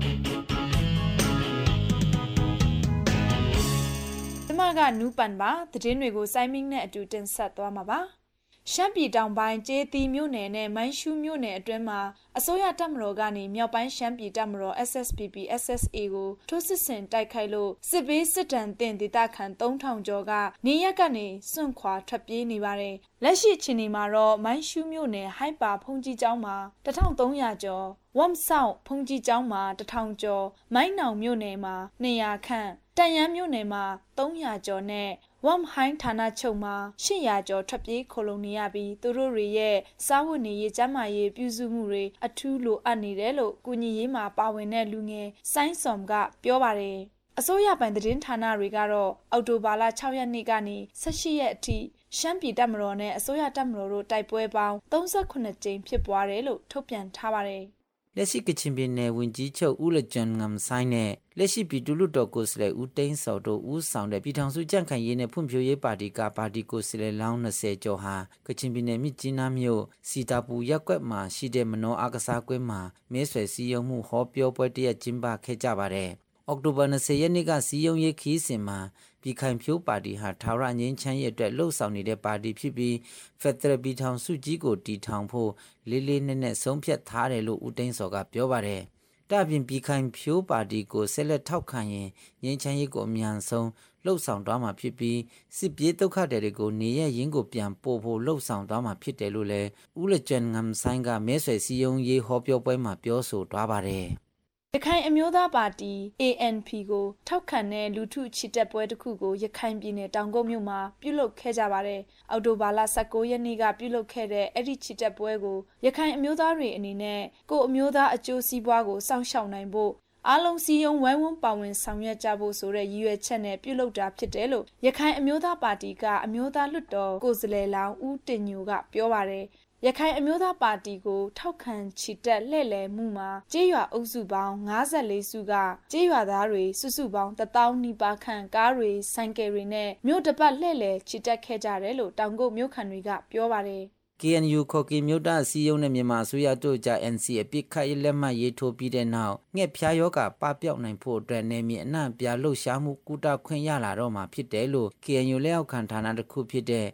ဒီမှာကနူးပန်ပါသတင်းတွေကိုစိုင်းမင်းနဲ့အတူတင်ဆက်သွားမှာပါ။ရှမ်းပြည်တောင်ပိုင်းကျေးသီးမြို့နယ်နဲ့မိုင်းရှူးမြို့နယ်အတွင်းမှာအစိုးရတပ်မတော်ကနေမြောက်ပိုင်းရှမ်းပြည်တပ်မတော် SSPP SSA ကိုထိုးစစ်ဆင်တိုက်ခိုက်လို့စစ်ဘေးစစ်တမ်းတင်ဒေသခံ3000ကျော်ကနေရက်ကနေစွန့်ခွာထွက်ပြေးနေပါတယ်။လက်ရှိအခြေအနေမှာတော့မိုင်းရှူးမြို့နယ်ဟိုက်ပါဖုန်ကြီးကျောင်းမှာ1300ကျော်ဝမ်ဆောက်ဖုန်ကြီးကျောင်းမှာ1000ကျော်မိုင်းနောင်မြို့နယ်မှာ200ခန့်တန်ရန်မြို့နယ်မှာ300ကျော်နဲ့ဝမ်ဟိုင်းဌာနချုပ်မှာ800ကျော်ထွက်ပြေးခိုလုံနေရပြီးသူတို့တွေရဲ့စားဝတ်နေရေးကျန်းမာရေးပြုစုမှုတွေအထူးလိုအပ်နေတယ်လို့ကုညီရေးမှာပါဝင်တဲ့လူငယ်ဆိုင်းစော်ကပြောပါတယ်။အစိုးရပိုင်သတင်းဌာနတွေကတော့အောက်တိုဘာလ6ရက်နေ့ကနေ18ရက်အထိရှမ်းပြည်တပ်မတော်နဲ့အစိုးရတပ်မတော်တို့တိုက်ပွဲပေါင်း38ကြိမ်ဖြစ်ပွားတယ်လို့ထုတ်ပြန်ထားပါတယ်။လက်ရှိကချင်ပြည်နယ်ဝန်ကြီးချုပ်ဦးလကျွန်းငမ်ဆိုင်နဲ့လက်ရှိပြည်သူ့လွှတ်တော်ကိုယ်စားလှယ်ဦးသိန်းစောတို့ဦးဆောင်တဲ့ပြည်ထောင်စုကြံ့ခိုင်ရေးနဲ့ဖွံ့ဖြိုးရေးပါတီကပါတီကိုယ်စားလှယ်လောင်း20ကျော်ဟာကချင်ပြည်နယ်မြစ်ကြီးနားမြို့စီတာပူရပ်ကွက်မှာရှိတဲ့မနောအားကစားကွင်းမှာမဲဆွယ်စည်းရုံးမှုဟောပြောပွဲတရက်ကျင်းပခဲ့ကြပါတယ်။အောက်တိုဘာ20ရက်နေ့ကစည်းရုံးရေးခီးစဉ်မှာပြည်ခိုင်ဖြိုးပါတီဟာထာဝရငြိမ်းချမ်းရေးအတွက်လှုပ်ဆောင်နေတဲ့ပါတီဖြစ်ပြီးဖက်ဒရယ်ပြည်ထောင်စုကြီးကိုတည်ထောင်ဖို့လေးလေးနက်နက်ဆုံးဖြတ်ထားတယ်လို့ဦးသိန်းစောကပြောပါတယ်။ဒါပြင်ပြည်ခိုင်ဖြိုးပါတီကိုဆက်လက်ထောက်ခံရင်ငြိမ်းချမ်းရေးကိုအမြန်ဆုံးလှုပ်ဆောင်သွားမှာဖြစ်ပြီးစစ်ပြေးဒုက္ခတွေကိုနေရရင်းကိုပြန်ပို့ဖို့လှုပ်ဆောင်သွားမှာဖြစ်တယ်လို့လည်းဦးလကျွန်းငမ်ဆိုင်ကမဲဆွယ်စည်းရုံးရေးဟောပြောပွဲမှာပြောဆိုသွားပါတယ်။ရခိုင်အမျိုးသားပါတီ ANP ကိုထောက်ခံတဲ့လူထုချစ်တက်ပွဲတစ်ခုကိုရခိုင်ပြည်နယ်တောင်ကုတ်မြို့မှာပြုလုပ်ခဲ့ကြပါတယ်။အောက်တိုဘာလ19ရက်နေ့ကပြုလုပ်ခဲ့တဲ့အဲ့ဒီချစ်တက်ပွဲကိုရခိုင်အမျိုးသားတွေအနေနဲ့ကိုယ်အမျိုးသားအကျိုးစီးပွားကိုစောင့်ရှောက်နိုင်ဖို့အားလုံးစည်းရုံးဝိုင်းဝန်းပါဝင်ဆောင်ရွက်ကြဖို့ဆိုတဲ့ရည်ရွယ်ချက်နဲ့ပြုလုပ်တာဖြစ်တယ်လို့ရခိုင်အမျိုးသားပါတီကအမျိုးသားလွှတ်တော်ကိုယ်စားလှယ်လောင်းဦးတင်ညိုကပြောပါတယ်။ရခိုင်အမျိုးသားပါတီကိုထောက်ခံချီတက်လှည့်လည်မှုမှာကြေးရွာအုပ်စုပေါင်း54စုကကြေးရွာသားတွေစုစုပေါင်း1000နီးပါးခန့်ကားတွေဆိုင်ကယ်တွေနဲ့မြို့တစ်ပတ်လှည့်လည်ချီတက်ခဲ့ကြတယ်လို့တောင်ကုတ်မြို့ခံတွေကပြောပါတယ်။ KNU ခေါ်ကီမြို့သားစီယုံနဲ့မြန်မာအစိုးရတို့ကြား NC အပိခတ်လက်မှတ်ရေးထိုးပြီးတဲ့နောက်ငှက်ဖျားယောဂပပျောက်နိုင်ဖို့အတွက်နေမြေအနှံ့ပြလှုပ်ရှားမှုကုသခွင့်ရလာတော့မှာဖြစ်တယ်လို့ KNU လက်အောက်ခံဌာနတစ်ခုဖြစ်တဲ့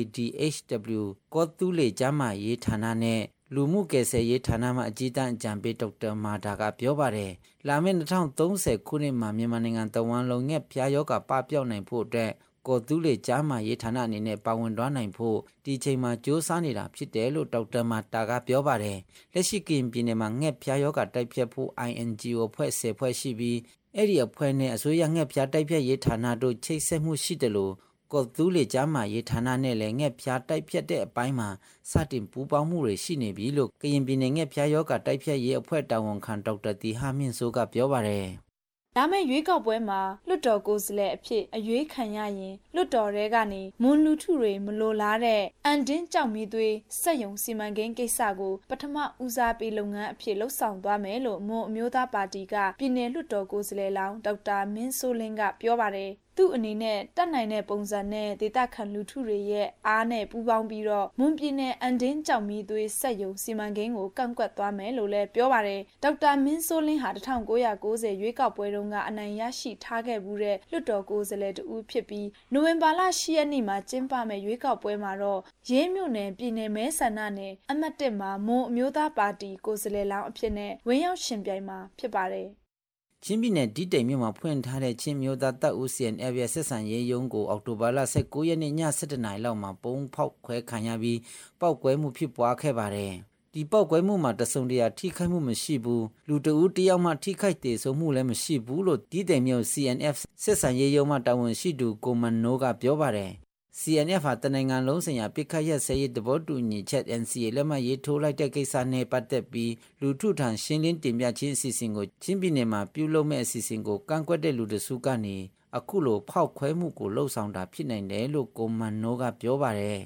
KDHW ကောတူးလေကျမ်းမာရေးဌာနနဲ့လူမှုကယ်ဆယ်ရေးဌာနမှအကြီးတန်းအကြံပေးဒေါက်တာမာတာကပြောပါတယ်။လာမယ့်2030ခုနှစ်မှာမြန်မာနိုင်ငံတဝန်းလုံးငှက်ဖျားယောဂပပျောက်နိုင်ဖို့အတွက်ကော်တူးလေကြားမှာရေးဌာနအနေနဲ့ပါဝင်သွားနိုင်ဖို့ဒီချိန်မှာကြိုးစားနေတာဖြစ်တယ်လို့ဒေါက်တာမာတာကပြောပါတယ်လက်ရှိကင်ပြည်နယ်မှာငှက်ဖျားရောဂါတိုက်ဖျက်ဖို့ INGO ဖွဲ့10ဖွဲ့ရှိပြီးအဲ့ဒီအဖွဲ့နဲ့အစိုးရငှက်ဖျားတိုက်ဖျက်ရေးဌာနတို့ချိတ်ဆက်မှုရှိတယ်လို့ကော်တူးလေကြားမှာရေးဌာနနဲ့လည်းငှက်ဖျားတိုက်ဖျက်တဲ့အပိုင်းမှာစတင်ပူးပေါင်းမှုတွေရှိနေပြီလို့ကရင်ပြည်နယ်ငှက်ဖျားရောဂါတိုက်ဖျက်ရေးအဖွဲ့တာဝန်ခံဒေါက်တာတီဟာမြင့်စိုးကပြောပါတယ်ဒါမဲ့ရွေးကောက်ပွဲမှာလွတ်တော်ကိုယ်စားလှယ်အဖြစ်အရွေးခံရရင်လွတ်တော်တွေကနေမွန်လူထုတွေမလိုလားတဲ့အန်တင်းကြောက်မီသွေးစက်ယုံစီမံကိန်းကိစ္စကိုပထမဦးစားပေးလုပ်ငန်းအဖြစ်လှုပ်ဆောင်သွားမယ်လို့မွန်အမျိုးသားပါတီကပြည်내လွတ်တော်ကိုယ်စားလှယ်လောင်းဒေါက်တာမင်းစိုးလင်းကပြောပါတယ်သူ့အနေနဲ့တတ်နိုင်တဲ့ပုံစံနဲ့ဒေသခံလူထုတွေရဲ့အားနဲ့ပူးပေါင်းပြီးတော့မွန်ပြည်နယ်အန်ဒင်းကြောင်မီသွေးစက်ယုံစီမံကိန်းကိုကန့်ကွက်သွားမယ်လို့လည်းပြောပါတယ်ဒေါက်တာမင်းစိုးလင်းဟာ1990ရွေးကောက်ပွဲတုန်းကအနိုင်ရရှိထားခဲ့မှုတဲ့လွတ်တော်ကိုယ်စားလှယ်တူဖြစ်ပြီးနိုဝင်ဘာလ10ရက်နေ့မှာကျင်းပမယ့်ရွေးကောက်ပွဲမှာတော့ရေးမြို့နယ်ပြည်နယ်မဲဆန္ဒနယ်အမှတ်1မှာမွန်အမျိုးသားပါတီကိုယ်စားလှယ်လောင်းအဖြစ်နဲ့ဝင်ရောက်ရှင်ပြိုင်မှာဖြစ်ပါတယ်ချင်းပြည်နယ်ဒီတိမ်မြို့မှာဖွင့်ထားတဲ့ချင်းမျိုးသားတပ်ဦး CNF ရဲ့ဆက်ဆံရေးရုံးကိုအောက်တိုဘာလ19ရက်နေ့ည7:00 နာရီလောက်မှာပုံဖောက်ခွဲခံရပြီးပောက်ကွဲမှုဖြစ်ပွားခဲ့ပါတယ်။ဒီပောက်ကွဲမှုမှာတစုံတရာထိခိုက်မှုမရှိဘူး။လူတဦးတယောက်မှထိခိုက်သေးဆုံးမှုလည်းမရှိဘူးလို့ဒီတိမ်မြို့ CNF ဆက်ဆံရေးရုံးမှတာဝန်ရှိသူကိုမန်နိုကပြောပါတယ်။ CNF ဟာတနိုင်ငံလုံးဆိုင်ရာပြစ်ခတ်ရက်စဲရေးတဘောတူညီချက် NCA လက်မှတ်ရေးထိုးလိုက်တဲ့ကိစ္စနဲ့ပတ်သက်ပြီးလူထုထံရှင်းလင်းတင်ပြခြင်းအစီအစဉ်ကိုချင်းပြည်နယ်မှာပြုလုပ်မဲ့အစီအစဉ်ကိုကန့်ကွက်တဲ့လူတစုကနေအခုလိုဖောက်ခွဲမှုကိုလှုံ့ဆော်တာဖြစ်နိုင်တယ်လို့ကိုမန်နိုကပြောပါတယ်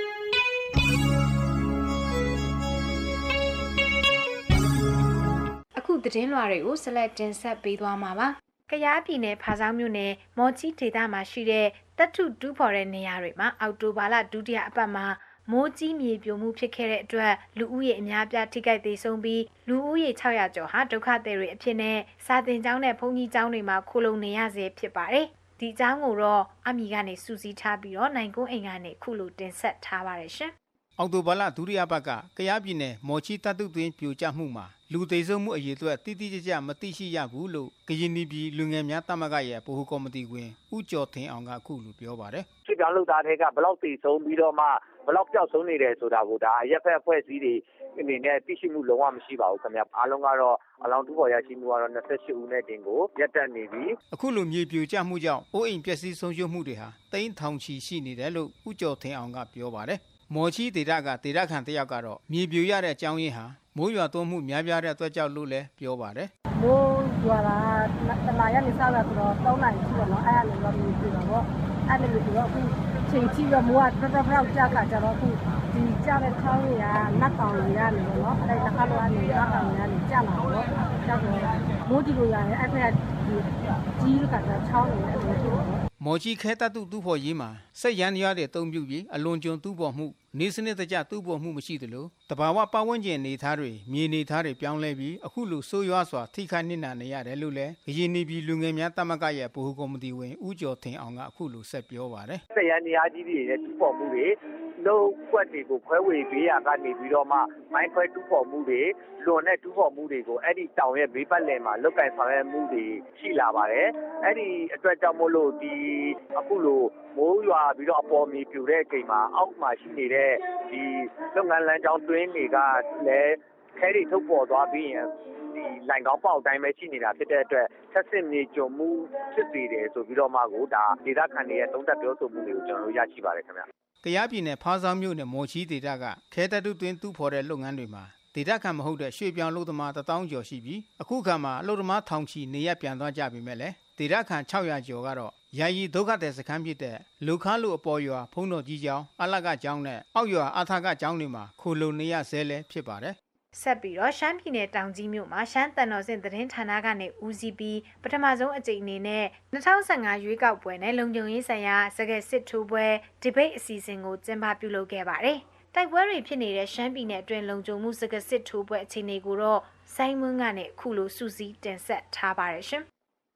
အခုသတင်းလွှာတွေကိုဆက်လက်တင်ဆက်ပေးသွားမှာပါကယားပြည်နယ်ဖားဆောင်းမြို့နယ်မော်ချီဒေသမှာရှိတဲ့တပ်ထုတူးဖော်တဲ့နေရာတွေမှာအောက်တိုဘာလဒုတိယအပတ်မှာမိုးကြီးမြေပြိုမှုဖြစ်ခဲ့တဲ့အတွက်လူဦးရေအများပြားထိခိုက်သေးဆုံးပြီးလူဦးရေ600ကျော်ဟာဒုက္ခသည်တွေအဖြစ်နဲ့စာသင်ကျောင်းနဲ့ဘုန်းကြီးကျောင်းတွေမှာခိုလုံနေရဆဲဖြစ်ပါတယ်။ဒီကျောင်းကိုတော့အမီကနေစူးစီးထားပြီးတော့နိုင်ကုန်းအိမ်ကနေခုလိုတင်ဆက်ထားပါတယ်ရှင်။အောက်တိုဘာလဒုတိယပတ်ကကယားပြည်နယ်မော်ချီတပ်ထုတွင်ပြိုကျမှုမှာလူသေဆုံးမှုအရေအတွက်တိတိကျကျမသိရှိရဘူးလို့ကရင်ပြည်လူငယ်များတမကရဲ့ဗဟိုကော်မတီဝင်ဦးကျော်ထင်အောင်ကအခုလိုပြောပါတယ်။စစ်ကြောင်းလုပ်သားတွေကဘလောက်သေဆုံးပြီးတော့မှဘလောက်ပျောက်ဆုံးနေတယ်ဆိုတာကိုဒါရက်ဖက်အဖွဲ့အစည်းတွေအနေနဲ့သိရှိမှုလုံးဝမရှိပါဘူးခင်ဗျာအားလုံးကတော့အလောင်းတူပေါ်ရရှိမှုကတော့28ဦးနဲ့တင်ကိုရပ်တန့်နေပြီအခုလိုမြေပြိုကျမှုကြောင့်အိုးအိမ်ပျက်စီးဆုံးရှုံးမှုတွေဟာတိန်းထောင်ချီရှိနေတယ်လို့ဦးကျော်ထင်အောင်ကပြောပါတယ်မော်ချီဒေသကဒေသခံတယောက်ကတော့မြေပြိုရတဲ့အကြောင်းရင်းဟာမိုးရွာသွန်းမှုများပြားတဲ့အတွက်ကြောင့်လို့လည်းပြောပါတယ်မိုးရွာတာတနာရနေစားတာဆိုတော့3နိုင်ရှိတော့အဲ့ဒါလည်းတော့မြေပြိုတာပေါ့အဲ့လိုဆိုတော့အခုချိန်ကြီးတော့မိုးကတော်တော်ကြာခါကြတော့အခုဒီကြတဲ့ချောင်းကြီးကနတ်တောင်ကြီးကနေနော်အဲ့ဒါခါလိုကနေနတ်တောင်ကြီးကနေကြာလာတော့ကြာတော့မိုးကြီးလိုရတယ်အဲ့ဖက်ကကြီးကချောင်းနေတယ်အဲ့လိုဆိုမော်ချီခဲတတုတူဖို့ရေးမှာစက်ရန်ရတဲ့တုံးပြုတ်ပြီးအလွန်ကျွံတူဖို့မှုနေစနစ်တကျတူဖို့မှုမရှိသလိုတဘာဝပတ်ဝန်းကျင်နေသားတွေမြေနေသားတွေပြောင်းလဲပြီးအခုလိုဆိုးရွားစွာထိခိုက်နစ်နာနေရတယ်လို့လည်းကရင်ပြည်လူငယ်များတမကရဲ့ဗဟိုကော်မတီဝင်ဦးကျော်ထင်အောင်ကအခုလိုဆက်ပြောပါတယ်စက်ရန်ရကြီးတွေနဲ့တူဖို့မှုတွေလုံးကွက်တွေကိုခွဲဝေပေးရကနေပြီးတော့မှမိုင်းခွဲတူဖို့မှုတွေလွန်တဲ့တူဖို့မှုတွေကိုအဲ့ဒီတောင်ရဲ့ဘေးပတ်လည်မှာလုတ်ကင်ဆောင်ရွက်မှုတွေရှိလာပါတယ်အဲ့ဒီအတွက်ကြောင့်မို့လို့ဒီအခုလိုမိုးရွာပြီးတော့အပေါ်မြေပြိုတဲ့အချိန်မှာအောက်မှာရှိနေတဲ့ဒီလုပ်ငန်းလမ်းကြောင်းတွင်းတွေကလည်းခဲတွေထုတ်ပေါ်သွားပြီးရင်ဒီလိုင်ကောင်းပေါက်တိုင်းပဲရှိနေတာဖြစ်တဲ့အတွက်ဆက်စစ်မြေကျုံမှုဖြစ်စေတယ်ဆိုပြီးတော့မှကိုဒါဒေသခံတွေရဲ့သုံးသပ်ပြောဆိုမှုတွေကိုကျွန်တော်တို့ရရှိပါတယ်ခင်ဗျကယားပြည်နယ်ဖားဆောင်းမြို့နယ်မော်ချီဒေသကခဲတတုတွင်တူဖော်တဲ့လုပ်ငန်းတွေမှာဒေသခံမဟုတ်တဲ့ရွှေပြောင်းလုပ်သမား1000ကျော်ရှိပြီးအခုခါမှာအလုပ်သမားထောင်ချီနေရပြန်သွားကြပြီမဲ့လေဒေသခံ600ကျော်ကတော့ယာယီဒုက္ခသည်စခန်းဖြစ်တဲ့လူခါလူအပေါ်ရွာဖုံးတော်ကြီးကျောင်းအလကကျောင်းနဲ့အောက်ရွာအာထာကကျောင်းတွေမှာခိုလုံနေရဆဲလဲဖြစ်ပါတယ်ဆက်ပြီးတော့ရှမ်းပြည်နယ်တောင်ကြီးမြို့မှာရှမ်းတန်တော်စင်သတင်းဌာနကနေဦးစီးပြီးပထမဆုံးအကြိမ်အနေနဲ့2015ရွေးကောက်ပွဲနဲ့လုံခြုံရေးဆိုင်ရာစကားစစ်ထိုးပွဲ debate အစီအစဉ်ကိုကျင်းပပြုလုပ်ခဲ့ပါတယ်။တိုက်ပွဲတွေဖြစ်နေတဲ့ရှမ်းပြည်နယ်အတွင်းလုံခြုံမှုစကားစစ်ထိုးပွဲအခြေအနေကိုတော့ဆိုင်းမွန်းကနေအခုလိုစူးစီးတင်ဆက်ထားပါတယ်ရှင်။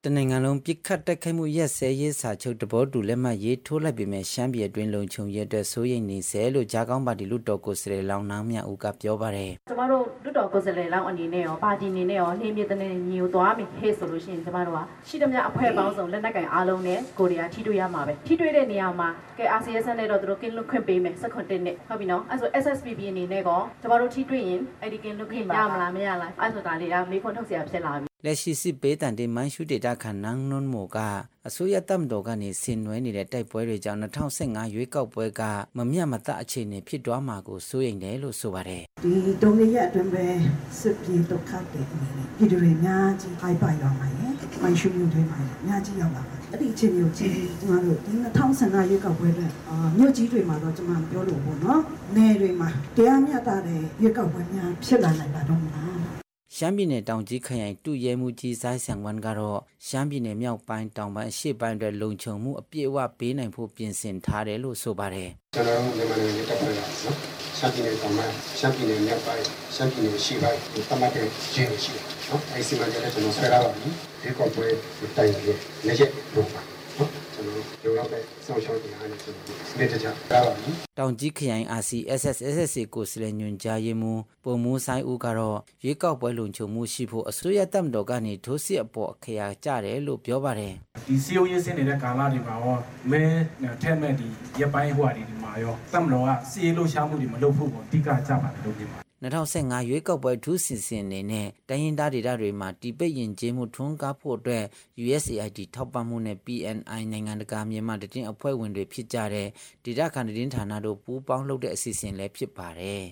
တနိုင်ငံလုံးပြစ်ခတ်တိုက်ခိုက်မှုရက်စဲရေးစာချုပ်တဘောတူလက်မှတ်ရေးထိုးလိုက်ပေမဲ့ရှမ်းပြည်အတွင်းလုံခြုံရေးအတွက်စိုးရိမ်နေစေလို့ဂျာကောင်းပါတီလူတော်ကိုယ်စားလှယ်လောင်နှောင်းမြဦးကပြောပါတယ်ကျမတို့လူတော်ကိုယ်စားလှယ်လောင်အနေနဲ့ရောပါတီအနေနဲ့ရောနှင်းမြစ်တဲ့ညီကိုသွားမယ်ဟဲ့ဆိုလို့ရှိရင်ကျမတို့ကရှိသမျှအဖွဲ့ပေါင်းစုံလက်နက်ကင်အားလုံးနဲ့ကိုရီးယားထိတွေ့ရမှာပဲထိတွေ့တဲ့နေရာမှာကဲ RCS နဲ့တော့သူတို့ကင်းလွတ်ခွင့်ပေးမယ်စက္ကွန်1နဲ့ဟုတ်ပြီနော်အဲ့ဆို SSPP အနေနဲ့ကောကျမတို့ထိတွေ့ရင်အဲ့ဒီကင်းလွတ်ခွင့်ရမလားမရလားအဲ့ဆိုတာလေးကမေးခွန်းထုတ်เสียဖြစ်လာပြီလက်ရှိစစ်ပေးတန်တဲ့မန်ရှူဒေတာခန်နန်းနွန်မိုကအစိုးရတပ်မတော်ကနေဆင်နွှဲနေတဲ့တိုက်ပွဲတွေကြောင့်2015ရွေးကောက်ပွဲကမမျှမတအခြေအနေဖြစ်သွားမှာကိုစိုးရိမ်တယ်လို့ဆိုပါတယ်ဒီတုံးလေးရအတွင်းပဲစစ်ပြေဒုက္ခတွေအနေနဲ့ပြည်သူတွေများကြီးဟိုက်ပါရောက်မှာရဲ့မန်ရှူမျိုးတွေမှာများကြီးရောက်လာပါအဲ့ဒီအချိန်မျိုးကြီးကျမတို့ဒီ2015ရွေးကောက်ပွဲတွေမြို့ကြီးတွေမှာတော့ကျမပြောလို့ပေါ့နော်နယ်တွေမှာတရားမျှတတဲ့ရွေးကောက်ပွဲများဖြစ်လာနိုင်ပါတော့မလားရှမ်းပြည်နယ်တောင်ကြီးခရိုင်တူရဲမှုကြီးဆိုင်ဆန်ဝန်ကတော့ရှမ်းပြည်နယ်မြောက်ပိုင်းတောင်ပိုင်းအရှေ့ပိုင်းတွေလုံခြုံမှုအပြည့်အဝပေးနိုင်ဖို့ပြင်ဆင်ထားတယ်လို့ဆိုပါတယ်ကျွန်တော်တို့မြန်မာနိုင်ငံတပ်ဖွဲ့ကနော်ရှမ်းပြည်နယ်တောင်ပိုင်းရှမ်းပြည်နယ်မြောက်ပိုင်းရှမ်းပြည်နယ်အရှေ့ပိုင်းဒီတမတ်တဲ့ဂျင်းရှိတယ်နော်အဲဒီစီမံချက်လည်းကျွန်တော်ဆွဲထားပါပြီဒီကော်ပွဲတိုင်ရလက်ရက်လုပ်ပါတောင်ကြီးခရိုင် RCSS/SSA ကိုစလဲညွန်ကြားရေးမှုပုံမူဆိုင်ဦးကတော့ရွေးကောက်ပွဲလုံခြုံမှုရှိဖို့အစိုးရတပ်မတော်ကနေထိုးစစ်အပေါ်အခရာကြတယ်လို့ပြောပါတယ်ဒီစီယိုရေးစင်းနေတဲ့ကာလတွေမှာရောမဲထဲမဲ့ဒီရပ်ပိုင်းဟိုအဒီမှာရောတပ်မတော်ကစီရေးလှုပ်ရှားမှုတွေမလုပ်ဖို့ကိုအဓိကကြပါတယ်လို့ပြောပါတယ် 2015ရွေးကောက်ပွဲထူးစီစဉ်နေနဲ့တိုင်းရင်းသားဒေသတွေမှာတီပိတ်ရင်ကျေးမှုထွန်းကားဖို့အတွက် USAID ထောက်ပံ့မှုနဲ့ PNI နိုင်ငံတကာမြန်မာတည်အဖွဲ့ဝင်တွေဖြစ်ကြတဲ့ဒေသခံသတင်းဌာနတို့ပူးပေါင်းလုပ်တဲ့အစီအစဉ်လည်းဖြစ်ပါတယ်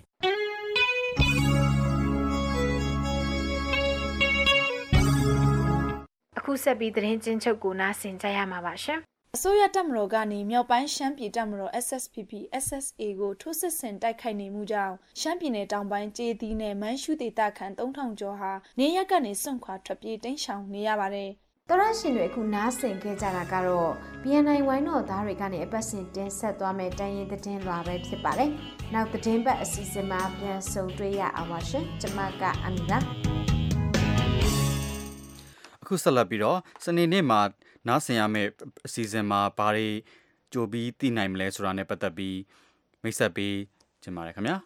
အခုဆက်ပြီးသတင်းချင်းချုပ်ကိုနားဆင်ကြရမှာပါရှင်အစိုးရတပ်မတော်ကနေမြောက်ပိုင်းရှမ်းပြည်တပ်မတော် SSPP SSA ကိုထိုးစစ်ဆင်တိုက်ခိုက်နေမှုကြောင့်ရှမ်းပြည်နယ်တောင်ပိုင်းကျေးသီးနဲ့မန်းရှူဒေသခံ3000ကျော်ဟာနေရပ်ကနေစွန့်ခွာထွက်ပြေးတိမ်းရှောင်နေရပါတယ်။တော်ရရှင်တွေအခုနားဆင်ခဲ့ကြတာကတော့ BNI ဝိုင်းတော်သားတွေကနေအပတ်စဉ်တင်ဆက်သွားမယ့်တန်ရင်သတင်းလွှာပဲဖြစ်ပါတယ်။နောက်သတင်းပတ်အစီအစဉ်မှာပြန်ဆုံတွေ့ရအောင်ပါရှင်။ကျွန်မကအမီလာအခုဆက်လက်ပြီးတော့စနေနေ့မှာနားဆင်ရမယ့်အစီအစဉ်မှာဘာတွေကြိုပြီးသိနိုင်မလဲဆိုတာနဲ့ပတ်သက်ပြီးမိတ်ဆက်ပေးချင်ပါတယ်ခင်ဗျာ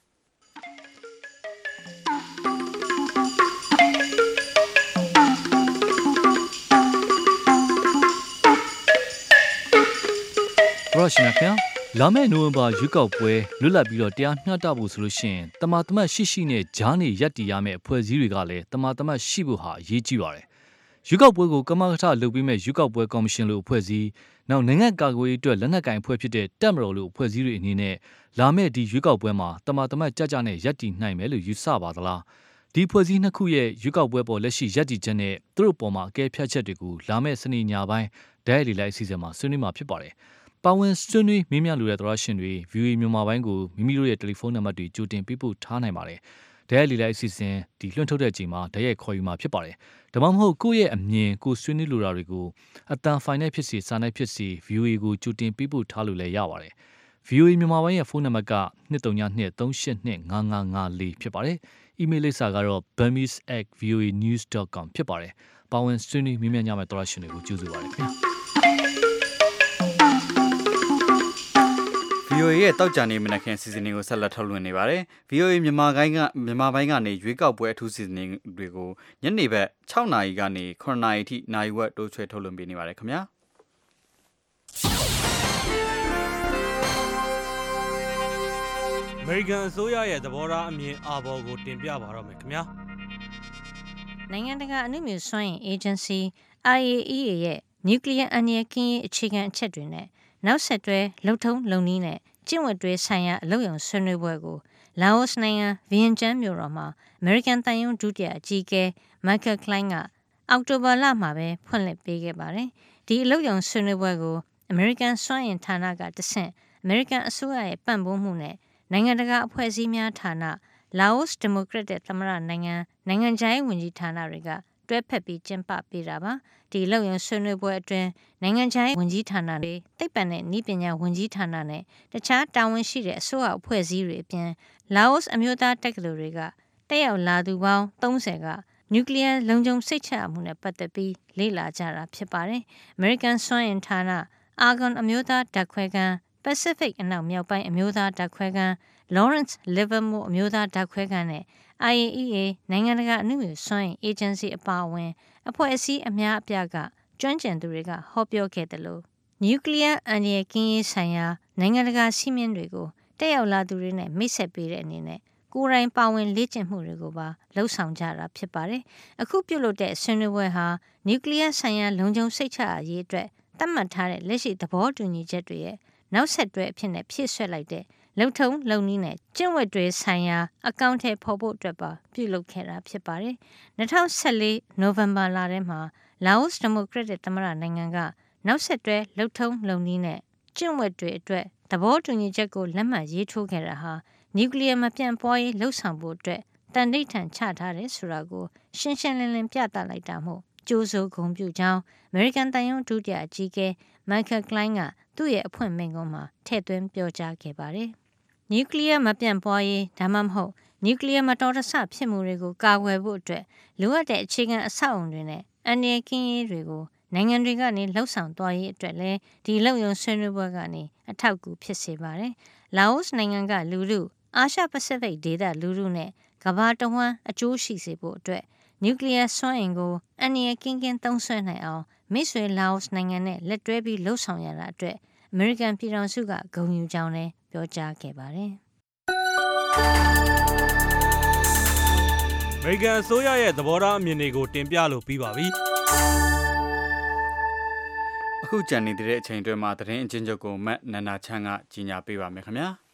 ရရှိမြခင်လာမယ့်နိုဝင်ဘာရွေးကောက်ပွဲလွတ်လပ်ပြီးတော့တရားမျှတဖို့ဆိုလို့ရှိရင်တမာတမတ်ရှိနဲ့ဂျားနေရပ်တည်ရမယ့်အဖွဲ့အစည်းတွေကလည်းတမာတမတ်ရှိဖို့ဟာအရေးကြီးပါတယ်ရွေးကောက်ပွဲကိုကမကထလုပ်ပြီးမဲ့ရွေးကောက်ပွဲကော်မရှင်လိုအဖွဲ့အစည်းနောက်နိုင်ငံကာကွယ်ရေးအတွက်လက်နက်ကင်အဖွဲ့ဖြစ်တဲ့တပ်မတော်လိုအဖွဲ့အစည်းတွေအနေနဲ့လာမယ့်ဒီရွေးကောက်ပွဲမှာတမာတမတ်ကြကြနဲ့ရပ်တည်နိုင်မယ်လို့ယူဆပါသလားဒီအဖွဲ့အစည်းနှစ်ခုရဲ့ရွေးကောက်ပွဲပေါ်လက်ရှိရပ်တည်ချက်နဲ့သူတို့ပေါ်မှာအကဲဖြတ်ချက်တွေကိုလာမယ့်စနေညပိုင်းဒိုင်လီလိုက်အစီအစဉ်မှာဆွေးနွေးမှာဖြစ်ပါတယ်ပါဝင်ဆွေးနွေးမင်းမြလူတဲ့သရရှင်တွေ VOA မြန်မာပိုင်းကိုမိမိတို့ရဲ့တယ်လီဖုန်းနံပါတ်တွေကြိုတင်ပေးပို့ထားနိုင်ပါတယ်ဒိုင်လီလိုက်အစီအစဉ်ဒီလွှင့်ထုတ်တဲ့အချိန်မှာဓာတ်ရိုက်ခေါ်ယူမှာဖြစ်ပါတယ်ဒါမှမဟုတ်ကိုယ့်ရဲ့အမြင်ကိုဆွေးနွေးလိုတာတွေကိုအတန်ဖိုင်နဲ့ဖြစ်စီစာနဲ့ဖြစ်စီ VOA ကိုကြိုတင်ပေးပို့ထားလို့လည်းရပါတယ် VOA မြန်မာပိုင်းရဲ့ဖုန်းနံပါတ်က2323825554ဖြစ်ပါတယ်အီးမေးလ်လိပ်စာကတော့ burmese@voanews.com ဖြစ်ပါတယ်ပါဝင်ဆွေးနွေးမြင်းမြတ်ကြမယ့်သရရှင်တွေကိုကြိုဆိုပါရစေခင်ဗျာ VOA ရဲ့တောက်ကြနေမနက်ခင်းစီစဉ်တွေကိုဆက်လက်ထုတ်လွှင့်နေပါတယ်။ VOA မြန်မာပိုင်းကနေရွေးကောက်ပွဲအထူးစီစဉ်တွေကိုညနေဘက်6နာရီကနေ9နာရီအထိနိုင်ဝက်တိုးချဲထုတ်လွှင့်ပေးနေပါတယ်ခင်ဗျာ။ American အစိုးရရဲ့သဘောထားအမြင်အာဘော်ကိုတင်ပြပါတော့မယ်ခင်ဗျာ။နိုင်ငံတကာအနုမြူစွမ်းအင် Agency IAEA ရဲ့ Nuclear အန္တရာယ်ကင်းရေးအခြေခံအချက်တွေနဲ့နောက်ဆက်တွဲလုံထုံးလုံနည်းနဲ့ကျင့်ဝတ်တွေဆိုင်ရာအလုပ်ရုံဆွေးနွေးပွဲကိုလာအိုနိုင်ငံဗီယင်ကျန်းမြို့တော်မှာအမေရိကန်တန်ယုံဒုတိယအကြီးအကဲ Michael Klein ကအောက်တိုဘာလမှာပဲဖွင့်လှစ်ပေးခဲ့ပါတယ်။ဒီအလုပ်ရုံဆွေးနွေးပွဲကိုအမေရိကန်စွမ်းအင်ဌာနကတဆင့်အမေရိကန်အစိုးရရဲ့ပံ့ပိုးမှုနဲ့နိုင်ငံတကာအဖွဲ့အစည်းများဌာနလာအိုဒီမိုကရက်တစ်သမ္မတနိုင်ငံခြားရေးဝန်ကြီးဌာနတွေကတွဲဖက်ပြီးကျင်းပပေးတာပါဒီလောက်ရုံဆွေးနွေးပွဲအတွင်းနိုင်ငံခြားရေးဝန်ကြီးဌာနတွေသိပ္ပံနဲ့နည်းပညာဝန်ကြီးဌာနနဲ့တခြားတာဝန်ရှိတဲ့အစိုးရအဖွဲ့အစည်းတွေအပြင်လာအိုအမျိုးသားတက္ကသိုလ်တွေကတက်ရောက်လာသူပေါင်း30ကနျူကလ িয়ার လုံခြုံစိတ်ချမှုနဲ့ပတ်သက်ပြီးလေ့လာကြတာဖြစ်ပါတယ်။ American စွမ်းအင်ဌာန Argonne အမျိုးသားဓာတ်ခွဲခန်း Pacific အနောက်မြောက်ပိုင်းအမျိုးသားဓာတ်ခွဲခန်း Lawrence Livermore အမျိုးသားဓာတ်ခွဲခန်းနဲ့ IAEA နိုင်ငံတကာအနုမြူစွမ်းအင်အေဂျင်စီအပါအဝင်အဖွဲ့အစည်းအများအပြားကကျွမ်းကျင်သူတွေကဟောပြောခဲ့တယ်လို့နျူကလ িয়ার အန္တရာယ်ကင်းရေးဆိုင်ရာနိုင်ငံတကာစည်းမျဉ်းတွေကိုတက်ရောက်လာသူတွေနဲ့မိတ်ဆက်ပေးတဲ့အနေနဲ့ကိုယ်တိုင်ပါဝင်လေ့ကျင့်မှုတွေကိုပါလှုပ်ဆောင်ကြတာဖြစ်ပါတယ်။အခုပြုလုပ်တဲ့ဆွေးနွေးပွဲဟာနျူကလ িয়ার ဆိုင်ရာလုံခြုံစိတ်ချရေးအတွက်သတ်မှတ်ထားတဲ့လက်ရှိသဘောတူညီချက်တွေရဲ့နောက်ဆက်တွဲအဖြစ်နဲ့ဖြည့်ဆွက်လိုက်တဲ့လုံထုံလုံနည်းနဲ့ကျင့်ဝတ်တွေဆိုင်ရာအကောင့်ထဲပေါ်ဖို့အတွက်ပါပြုလုပ်ခဲ့တာဖြစ်ပါတယ်။2014နိုဝင်ဘာလထဲမှာလာအိုဒီမိုကရက်တစ်သမ္မတနိုင်ငံကနောက်ဆက်တွဲလုံထုံလုံနည်းနဲ့ကျင့်ဝတ်တွေအတွက်သဘောတူညီချက်ကိုလက်မှတ်ရေးထိုးခဲ့တာဟာနျူကလ িয়ার မပြန့်ပွားရေးလှုံ့ဆော်ဖို့အတွက်တန်ဋိဌာန်ချထားတယ်ဆိုတာကိုရှင်းရှင်းလင်းလင်းပြသလိုက်တာမို့ကြိုးစိုးဂုဏ်ပြုကြောင်းအမေရိကန်တန်ယုံဒုတိယအကြီးအကဲ Michael Klein ကသူ့ရဲ့အဖွင့်မိန့်ခွန်းမှာထည့်သွင်းပြောကြားခဲ့ပါတယ်။နျူကလ িয়ার မပြန့်ပွားရေးဒါမှမဟုတ်နျူကလ িয়ার မတော်တဆဖြစ်မှုတွေကိုကာကွယ်ဖို့အတွက်လိုအပ်တဲ့အခြေခံအဆောက်အုံတွေနဲ့အန္တရာယ်ကင်းရေးတွေကိုနိုင်ငံတွေကနေလှုပ်ဆောင်သွားရေးအတွက်လည်းဒီလုံယုံဆွေးနွေးပွဲကနေအထောက်အကူဖြစ်စေပါတယ်။လာအိုနိုင်ငံကလူထုအာရှပစိဖိတ်ဒေသလူထုနဲ့ကမ္ဘာတဝန်းအကျိုးရှိစေဖို့အတွက်နျူကလ িয়ার စွမ်းအင်ကိုအန္တရာယ်ကင်းကင်းသုံးစွဲနိုင်အောင်မိတ်ဆွေလာအိုနိုင်ငံနဲ့လက်တွဲပြီးလှုပ်ဆောင်ရတာအတွက်အမေရိကန်ပြည်ထောင်စုကဂုဏ်ယူကြောင်းလည်းပြောကြားခဲ့ပါတယ်။အမေရိကန်အစိုးရရဲ့သဘောထားအမြင်တွေကိုတင်ပြလို့ပြီးပါပြီ။အခုကြံနေတဲ့အချိန်တွေမှာသတင်းအချင်းချုပ်ကိုမတ်နန္ဒာချန်းကကြီးညာပေးပါမယ်ခင်ဗျာ။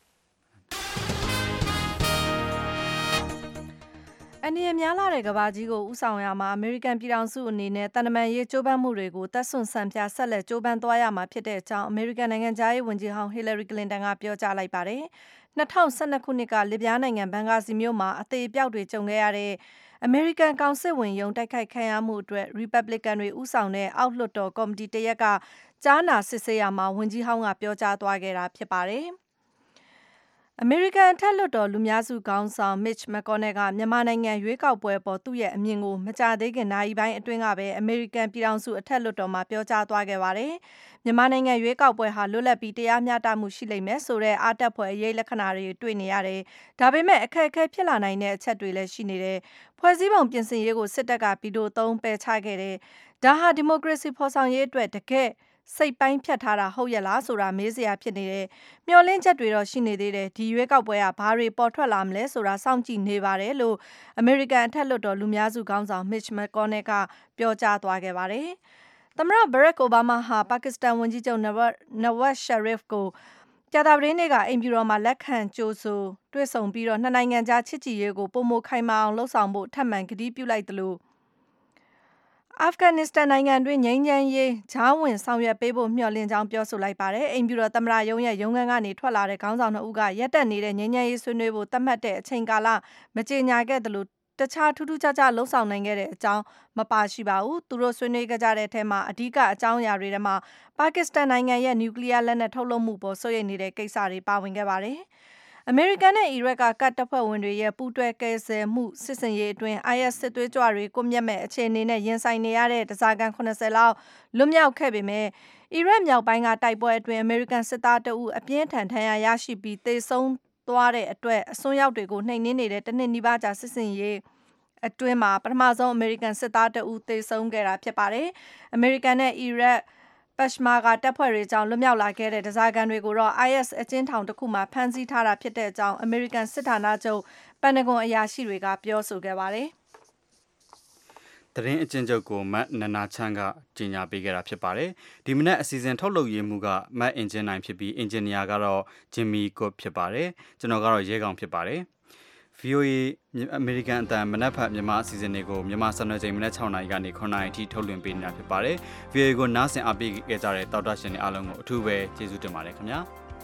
အနေနဲ့များလာတဲ့ကဘာကြီးကိုဥဆောင်ရမှာအမေရိကန်ပြည်ထောင်စုအနေနဲ့တန်တမာရေးကြိုးပမ်းမှုတွေကိုတပ်ဆွန့်ဆန်ပြဆက်လက်ကြိုးပမ်းသွားရမှာဖြစ်တဲ့အကြောင်းအမေရိကန်နိုင်ငံသားရေးဝန်ကြီးဟောင်းဟီလာရီကလင်တန်ကပြောကြားလိုက်ပါတယ်။2012ခုနှစ်ကလစ်ဗျားနိုင်ငံဘန်ဂါစီမြို့မှာအသေးအပြောက်တွေကြုံခဲ့ရတဲ့အမေရိကန်ကောင်စစ်ဝင်ရုံးတိုက်ခိုက်ခံရမှုအတွက် Republican တွေဥဆောင်တဲ့အောက်လွှတ်တော်ကော်မတီတရက်ကကြားနာစစ်ဆေးရမှာဝန်ကြီးဟောင်းကပြောကြားသွားခဲ့တာဖြစ်ပါတယ်။အမေရိကန်ထက်လွှတ်တော်လူများစုခေါင်းဆောင် Mitch McConnell ကမြန်မာနိုင်ငံရွေးကောက်ပွဲပေါ်သူ့ရဲ့အမြင်ကိုမကြသေးခင်နာရီပိုင်းအတွင်းကပဲအမေရိကန်ပြည်ထောင်စုအထက်လွှတ်တော်မှာပြောကြားသွားခဲ့ပါတယ်။မြန်မာနိုင်ငံရွေးကောက်ပွဲဟာလွတ်လပ်ပြီးတရားမျှတမှုရှိလိမ့်မယ်ဆိုတဲ့အားတက်ဖွယ်အရေးလက္ခဏာတွေတွေ့နေရတယ်။ဒါပေမဲ့အခက်အခဲဖြစ်လာနိုင်တဲ့အချက်တွေလည်းရှိနေတယ်။ဖွဲ့စည်းပုံပြင်ဆင်ရေးကိုစစ်တပ်ကဗီတိုသုံးပယ်ချခဲ့တယ်။ဒါဟာဒီမိုကရေစီဖော်ဆောင်ရေးအတွက်တကယ်စိတ်ပိုင်းဖြတ်ထားတာဟုတ်ရဲ့လားဆိုတာမေးစရာဖြစ်နေတယ်။မျှော်လင့်ချက်တွေတော့ရှိနေသေးတယ်။ဒီရွေးကောက်ပွဲကဘာတွေပေါ်ထွက်လာမလဲဆိုတာစောင့်ကြည့်နေပါတယ်လို့အမေရိကန်အထက်လွှတ်တော်လူများစုခေါင်းဆောင် Mitch McConnell ကပြောကြားသွားခဲ့ပါတယ်။သမ္မတ Barack Obama ဟာပါကစ္စတန်ဝန်ကြီးချုပ် Nawaz Sharif ကိုကြာသပတေးနေ့ကအိမ်ဖြူတော်မှာလက်ခံကြိုဆိုတွေ့ဆုံပြီးတော့နှစ်နိုင်ငံကြားချစ်ကြည်ရေးကိုပုံမခိုင်မာအောင်လှုံ့ဆော်ဖို့ထပ်မံကတိပြုလိုက်တယ်လို့အာဖဂန်နစ္စတန်နိုင်ငံတွင်ငြိမ်းချမ်းရေးဂျားဝင်ဆောင်ရွက်ပေးဖို့မျှော်လင့်ကြောင်းပြောဆိုလိုက်ပါတယ်။အိမ်ဖြူတော်သမ္မတရုံးရဲ့ရုံးခန်းကနေထွက်လာတဲ့ခေါင်းဆောင်2ဦးကရက်တက်နေတဲ့ငြိမ်းချမ်းရေးဆွေးနွေးဖို့သတ်မှတ်တဲ့အချိန်ကာလမကြေညာခဲ့တယ်လို့တခြားထူးထူးခြားခြားလှုံ့ဆော်နိုင်ခဲ့တဲ့အကြောင်းမပါရှိပါဘူး။သူတို့ဆွေးနွေးကြတဲ့အထက်မှာအဓိကအကြောင်းအရာတွေထဲမှာပါကစ္စတန်နိုင်ငံရဲ့နျူကလ িয়ার လက်နက်ထုတ်လုပ်မှုပေါ်စိုးရိမ်နေတဲ့ကိစ္စတွေပါဝင်ခဲ့ပါတယ်။အမေရိကန်နဲ့အီရတ်ကကတ်တပ်ဖွဲ့ဝင်တွေရဲ့ပူးတွဲကယ်ဆယ်မှုစစ်စင်ရေးအတွင်း IS စစ်သွေးကြွတွေကိုမြတ်မဲ့အခြေအနေနဲ့ရင်ဆိုင်နေရတဲ့တစားကန်80လောက်လွတ်မြောက်ခဲ့ပေမဲ့အီရတ်မြောက်ပိုင်းကတိုက်ပွဲအတွင်းအမေရိကန်စစ်သားတအုပ်အပြင်းထန်ထဏ်ရာရရှိပြီးသေဆုံးသွားတဲ့အတွက်အစွန်းရောက်တွေကိုနှိမ်နင်းနေတဲ့တစ်နှစ်နီးပါးကြာစစ်စင်ရေးအတွင်းမှာပထမဆုံးအမေရိကန်စစ်သားတအုပ်သေဆုံးခဲ့တာဖြစ်ပါတယ်။အမေရိကန်နဲ့အီရတ်ပတ်ရှမာကတပ်ဖွဲ့တွေကြောင့်လွတ်မြောက်လာခဲ့တဲ့တစားကန်တွေကိုတော့ IS အကျဉ်းထောင်တစ်ခုမှာဖမ်းဆီးထားတာဖြစ်တဲ့အကြောင်းအမေရိကန်စစ်ဌာနချုပ်ပန်တဂွန်အရာရှိတွေကပြောဆိုခဲ့ပါတယ်။သတင်းအကျဉ်းချုပ်ကိုမတ်နန္ဒာချန်းကကြီးညာပေးခဲ့တာဖြစ်ပါတယ်။ဒီမနက်အစီအစဉ်ထုတ်လုပ်ရေးမှုကမတ်အင်ဂျင်နိုင်ဖြစ်ပြီးအင်ဂျင်နီယာကတော့ဂျင်မီကွတ်ဖြစ်ပါတယ်။ကျွန်တော်ကတော့ရဲကောင်ဖြစ်ပါတယ်။ VOA အမေရိကန်အတန်မနက်ဖက်မြန်မာအစီအစဉ်တွေကိုမြန်မာစံတော်ချိန်မနက်6နာရီကနေ9နာရီထိထုတ်လွှင့်ပေးနေတာဖြစ်ပါတယ်။ VOA ကိုနားဆင်အားပေးခဲ့ကြတဲ့တောက်တာရှင်တွေအားလုံးကိုအထူးပဲကျေးဇူးတင်ပါတယ်ခင်ဗျာ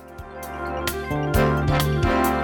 ။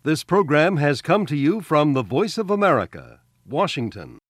This program has come to you from the Voice of America, Washington.